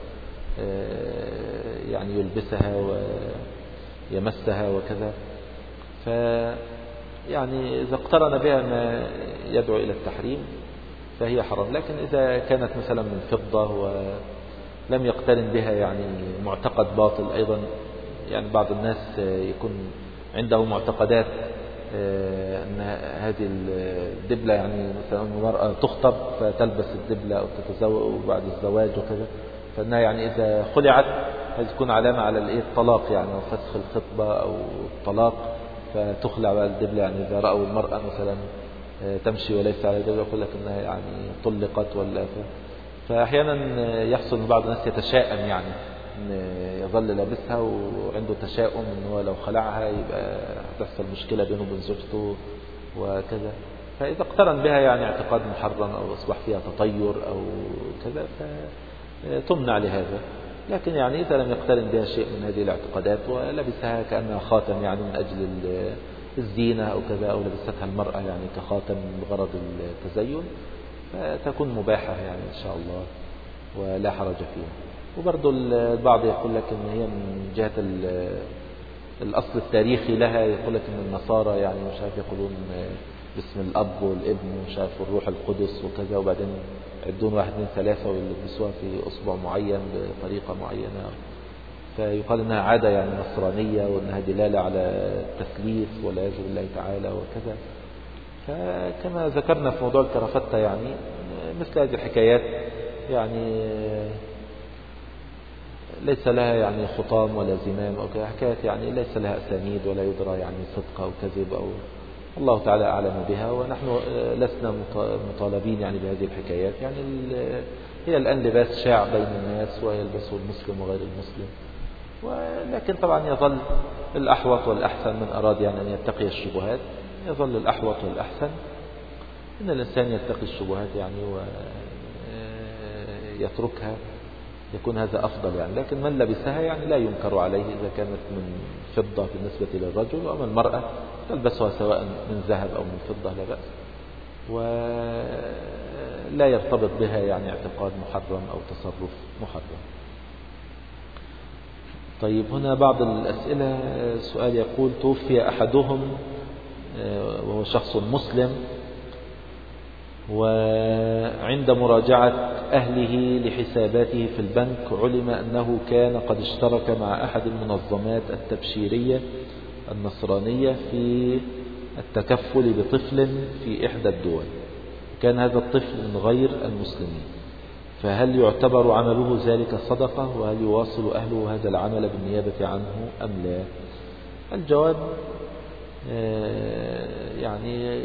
يعني يلبسها ويمسها وكذا. ف يعني إذا اقترن بها ما يدعو إلى التحريم فهي حرام. لكن إذا كانت مثلا من فضة ولم يقترن بها يعني معتقد باطل أيضا، يعني بعض الناس يكون عنده معتقدات أن هذه الدبلة يعني مثلا المرأة تخطب فتلبس الدبلة أو تتزوج بعد الزواج وكذا، فإنها يعني إذا خلعت هتكون علامة على الطلاق يعني، أو فسخ الخطبة أو الطلاق، فتخلع بقى الدبلة. يعني إذا رأوا المرأة مثلا تمشي وليس على دبلة يقول لك أنها يعني طلقت ولا. فأحيانا يحصل من بعض الناس يتشائم يعني إن يظل لابسها وعنده تشاؤم إن هو لو خلعها يبقى تحصل مشكلة بينه وبين زوجته وكذا. فإذا اقترن بها يعني اعتقاد محرم أو أصبح فيها تطير أو كذا فتمنع لهذا. لكن يعني إذا لم يقترن بها شيء من هذه الاعتقادات ولبسها كأنها خاتم يعني من أجل الزينة أو كذا، أو لبستها المرأة يعني كخاتم بغرض التزين، فتكون مباحة يعني إن شاء الله ولا حرج فيها. وبرضو البعض يقول لك إن هي من جهة الأصل التاريخي لها، يقول لك إن النصارى يعني مش عارف يقولون باسم الأب والابن ومش عارف والروح القدس وكذا، وبعدين يعدون واحد اثنين ثلاثة ويلبسوها في أصبع معين بطريقة معينة، فيقال إنها عادة يعني نصرانية وإنها دلالة على التثليث والعياذ بالله تعالى وكذا. فكما ذكرنا في موضوع الكرافتة يعني مثل هذه الحكايات يعني ليس لها يعني خطام ولا زمام أو كذا، حكايات يعني ليس لها أسانيد ولا يدرى يعني صدق أو كذب، أو الله تعالى أعلم بها، ونحن لسنا مطالبين يعني بهذه الحكايات. يعني هي الآن لباس شاع بين الناس ويلبسه المسلم وغير المسلم، ولكن طبعا يظل الأحوط والأحسن من أراد يعني أن يتقي الشبهات، يظل الأحوط والأحسن إن الإنسان يتقي الشبهات يعني ويتركها، يكون هذا أفضل يعني. لكن من لبسها يعني لا ينكر عليه إذا كانت من فضة بالنسبة للرجل، وأما المرأة تلبسها سواء من ذهب أو من فضة لا بأس، ولا يرتبط بها يعني اعتقاد محرم أو تصرف محرم. طيب هنا بعض الأسئلة. سؤال يقول: توفي أحدهم وهو شخص مسلم، وعند مراجعة أهله لحساباته في البنك علم أنه كان قد اشترك مع أحد المنظمات التبشيرية النصرانية في التكفل بطفل في إحدى الدول، كان هذا الطفل من غير المسلمين، فهل يعتبر عمله ذلك صدقة؟ وهل يواصل أهله هذا العمل بالنيابة عنه أم لا؟ الجواب يعني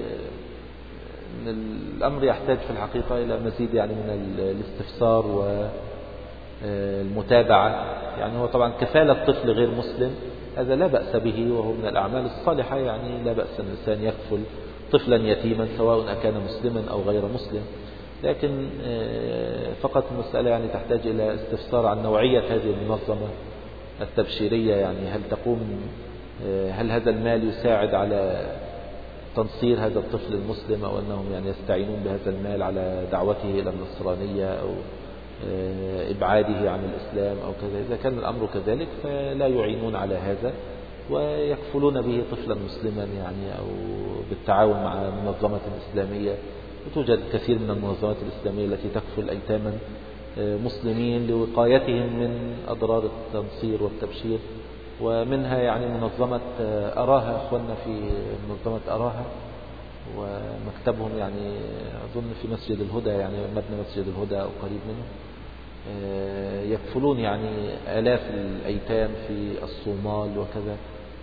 الأمر يحتاج في الحقيقة إلى مزيد يعني من الاستفسار والمتابعة. يعني هو طبعا كفالة طفل غير مسلم هذا لا بأس به وهو من الأعمال الصالحة، يعني لا بأس أن الإنسان يكفل طفلا يتيما سواء أكان مسلما أو غير مسلم. لكن فقط المسألة يعني تحتاج إلى استفسار عن نوعية هذه المنظمة التبشيرية، يعني هل تقوم هل هذا المال يساعد على تنصير هذا الطفل المسلم، أو أنهم يعني يستعينون بهذا المال على دعوته إلى النصرانية أو إبعاده عن الإسلام أو كذا. إذا كان الأمر كذلك فلا يعينون على هذا ويكفلون به طفلا مسلما، يعني أو بالتعاون مع منظمة إسلامية. وتوجد كثير من المنظمات الإسلامية التي تكفل أيتاما مسلمين لوقايتهم من أضرار التنصير والتبشير، ومنها يعني منظمة أراها، أخواننا في منظمة أراها ومكتبهم يعني أظن في مسجد الهدى، يعني مبنى مسجد الهدى أو قريب منه، يكفلون يعني آلاف الأيتام في الصومال وكذا.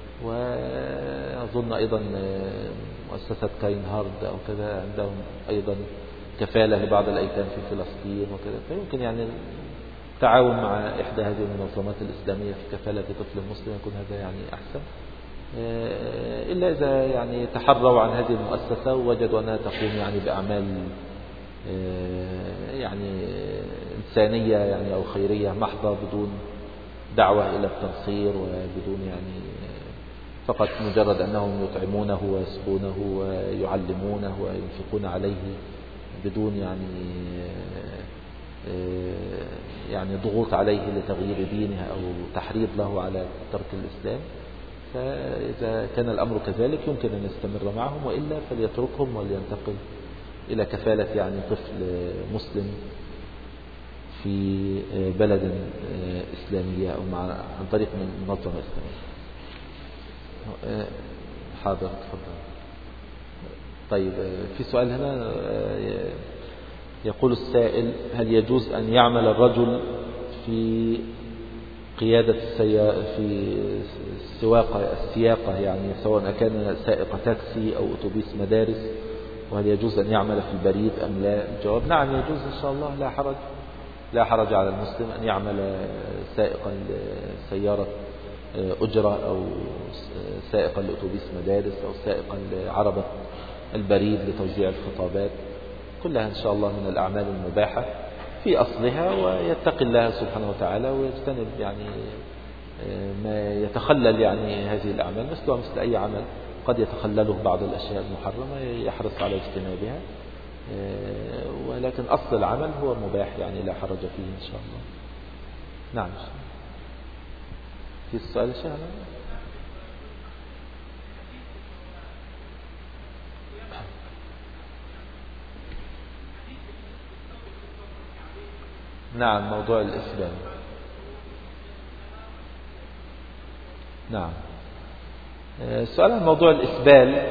وأظن أيضا مؤسسة كاين هارد أو كذا عندهم أيضا كفالة لبعض الأيتام في فلسطين وكذا. فيمكن يعني التعاون مع إحدى هذه المنظمات الإسلامية في كفالة طفل مسلم يكون هذا يعني أحسن، إلا إذا يعني تحروا عن هذه المؤسسة ووجدوا أنها تقوم يعني بأعمال يعني إنسانية يعني أو خيرية محضة بدون دعوة إلى التنصير، وبدون يعني فقط مجرد أنهم يطعمونه ويسقونه ويعلمونه وينفقون عليه بدون يعني يعني ضغوط عليه لتغيير دينه أو تحريض له على ترك الإسلام. فإذا كان الأمر كذلك يمكن أن يستمر معهم، وإلا فليتركهم ولينتقل إلى كفالة يعني طفل مسلم في بلد إسلامية أو مع عن طريق منظمة إسلامية. حاضر، تفضل. طيب، في سؤال هنا يقول السائل: هل يجوز أن يعمل الرجل في قيادة السيارة في السواقة السياقة، يعني سواء كان سائق تاكسي أو أتوبيس مدارس، وهل يجوز أن يعمل في البريد أم لا؟ الجواب: نعم يجوز إن شاء الله، لا حرج لا حرج على المسلم أن يعمل سائقا لسيارة أجرة أو سائقا لأتوبيس مدارس أو سائقا لعربة البريد لتوزيع الخطابات. كلها إن شاء الله من الأعمال المباحة في أصلها، ويتقي الله سبحانه وتعالى ويجتنب يعني ما يتخلل يعني هذه الأعمال، مثلها مثل أي عمل قد يتخلله بعض الأشياء المحرمة يحرص على اجتنابها، ولكن أصل العمل هو مباح يعني لا حرج فيه إن شاء الله. نعم. في السؤال الشهر. نعم، موضوع الإسلام. نعم، السؤال عن موضوع الإسبال،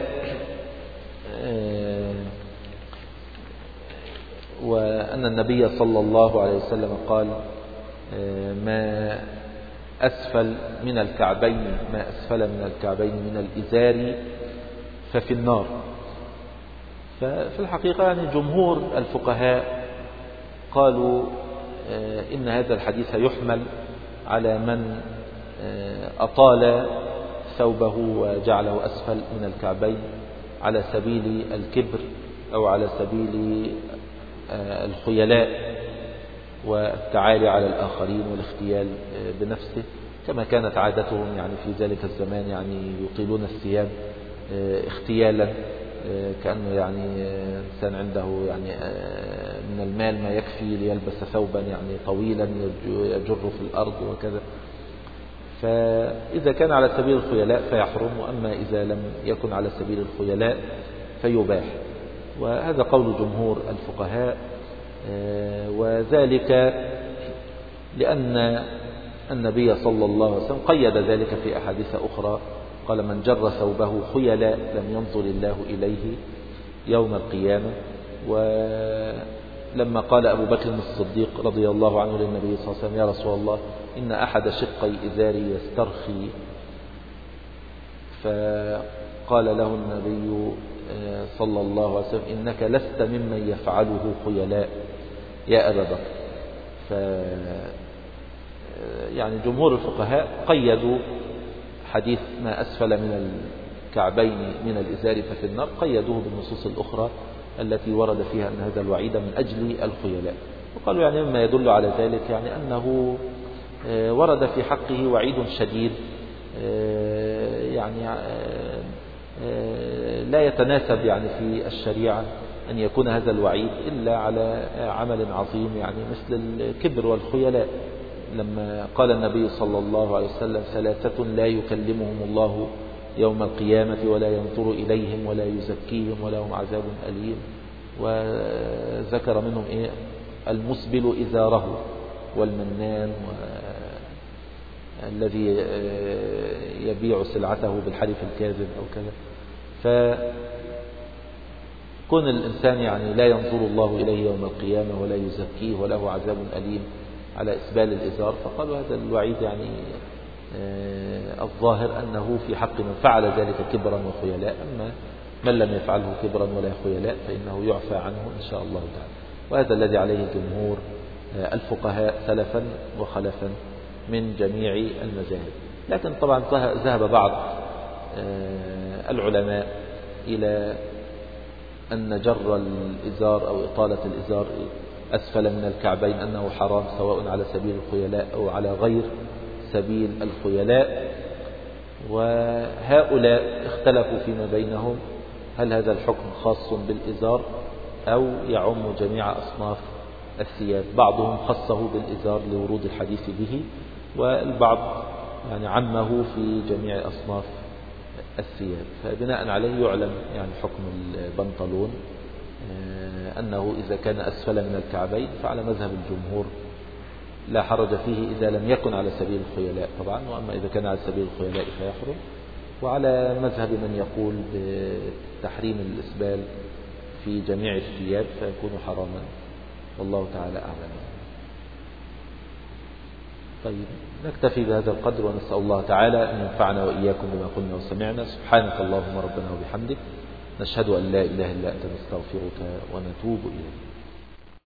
وأن النبي صلى الله عليه وسلم قال: ما أسفل من الكعبين ما أسفل من الكعبين من الإزار ففي النار. ففي الحقيقة يعني جمهور الفقهاء قالوا إن هذا الحديث يحمل على من أطال ثوبه وجعله أسفل من الكعبين على سبيل الكبر أو على سبيل الخيلاء والتعالي على الآخرين والاختيال بنفسه، كما كانت عادتهم يعني في ذلك الزمان، يعني يطيلون الثياب اختيالا، كأنه يعني إنسان عنده يعني من المال ما يكفي ليلبس ثوبا يعني طويلا يجر في الأرض وكذا. فإذا كان على سبيل الخيلاء فيحرم، وأما إذا لم يكن على سبيل الخيلاء فيباح. وهذا قول جمهور الفقهاء، وذلك لأن النبي صلى الله عليه وسلم قيد ذلك في أحاديث أخرى، قال: من جر ثوبه خيلاء لم ينظر الله إليه يوم القيامة. ولما قال أبو بكر الصديق رضي الله عنه للنبي صلى الله عليه وسلم: يا رسول الله، إن أحد شقي إزاري يسترخي، فقال له النبي صلى الله عليه وسلم: إنك لست ممن يفعله خيلاء يا أبا بكر. ف يعني جمهور الفقهاء قيدوا حديث ما أسفل من الكعبين من الإزار ففي النار قيدوه بالنصوص الأخرى التي ورد فيها أن هذا الوعيد من أجل الخيلاء. وقالوا يعني مما يدل على ذلك يعني أنه ورد في حقه وعيد شديد يعني لا يتناسب يعني في الشريعة أن يكون هذا الوعيد إلا على عمل عظيم يعني مثل الكبر والخيلاء. لما قال النبي صلى الله عليه وسلم ثلاثة لا يكلمهم الله يوم القيامة ولا ينظر إليهم ولا يزكيهم ولهم عذاب أليم، وذكر منهم إيه؟ المسبل إزاره والمنان الذي يبيع سلعته بالحلف الكاذب أو كذا. فكون الإنسان يعني لا ينظر الله إليه يوم القيامة ولا يزكيه وله عذاب أليم على إسبال الإزار، فقالوا هذا الوعيد يعني الظاهر أنه في حق من فعل ذلك كبرا وخيلاء، أما من لم يفعله كبرا ولا خيلاء فإنه يعفى عنه إن شاء الله تعالى. وهذا الذي عليه جمهور الفقهاء سلفا وخلفا من جميع المذاهب. لكن طبعا ذهب بعض العلماء إلى أن جر الإزار أو إطالة الإزار أسفل من الكعبين أنه حرام سواء على سبيل الخيلاء أو على غير سبيل الخيلاء. وهؤلاء اختلفوا فيما بينهم هل هذا الحكم خاص بالإزار أو يعم جميع أصناف الثياب. بعضهم خصه بالإزار لورود الحديث به، والبعض يعني عمه في جميع أصناف الثياب. فبناء عليه يعلم يعني حكم البنطلون أنه إذا كان أسفل من الكعبين فعلى مذهب الجمهور لا حرج فيه إذا لم يكن على سبيل الخيلاء طبعا، وأما إذا كان على سبيل الخيلاء فيحرم. وعلى مذهب من يقول بتحريم الإسبال في جميع الثياب فيكون حراما، والله تعالى أعلم. طيب نكتفي بهذا القدر، ونسأل الله تعالى أن ينفعنا وإياكم بما قلنا وسمعنا. سبحانك اللهم ربنا وبحمدك، نشهد أن لا إله إلا أنت، نستغفرك ونتوب إليك.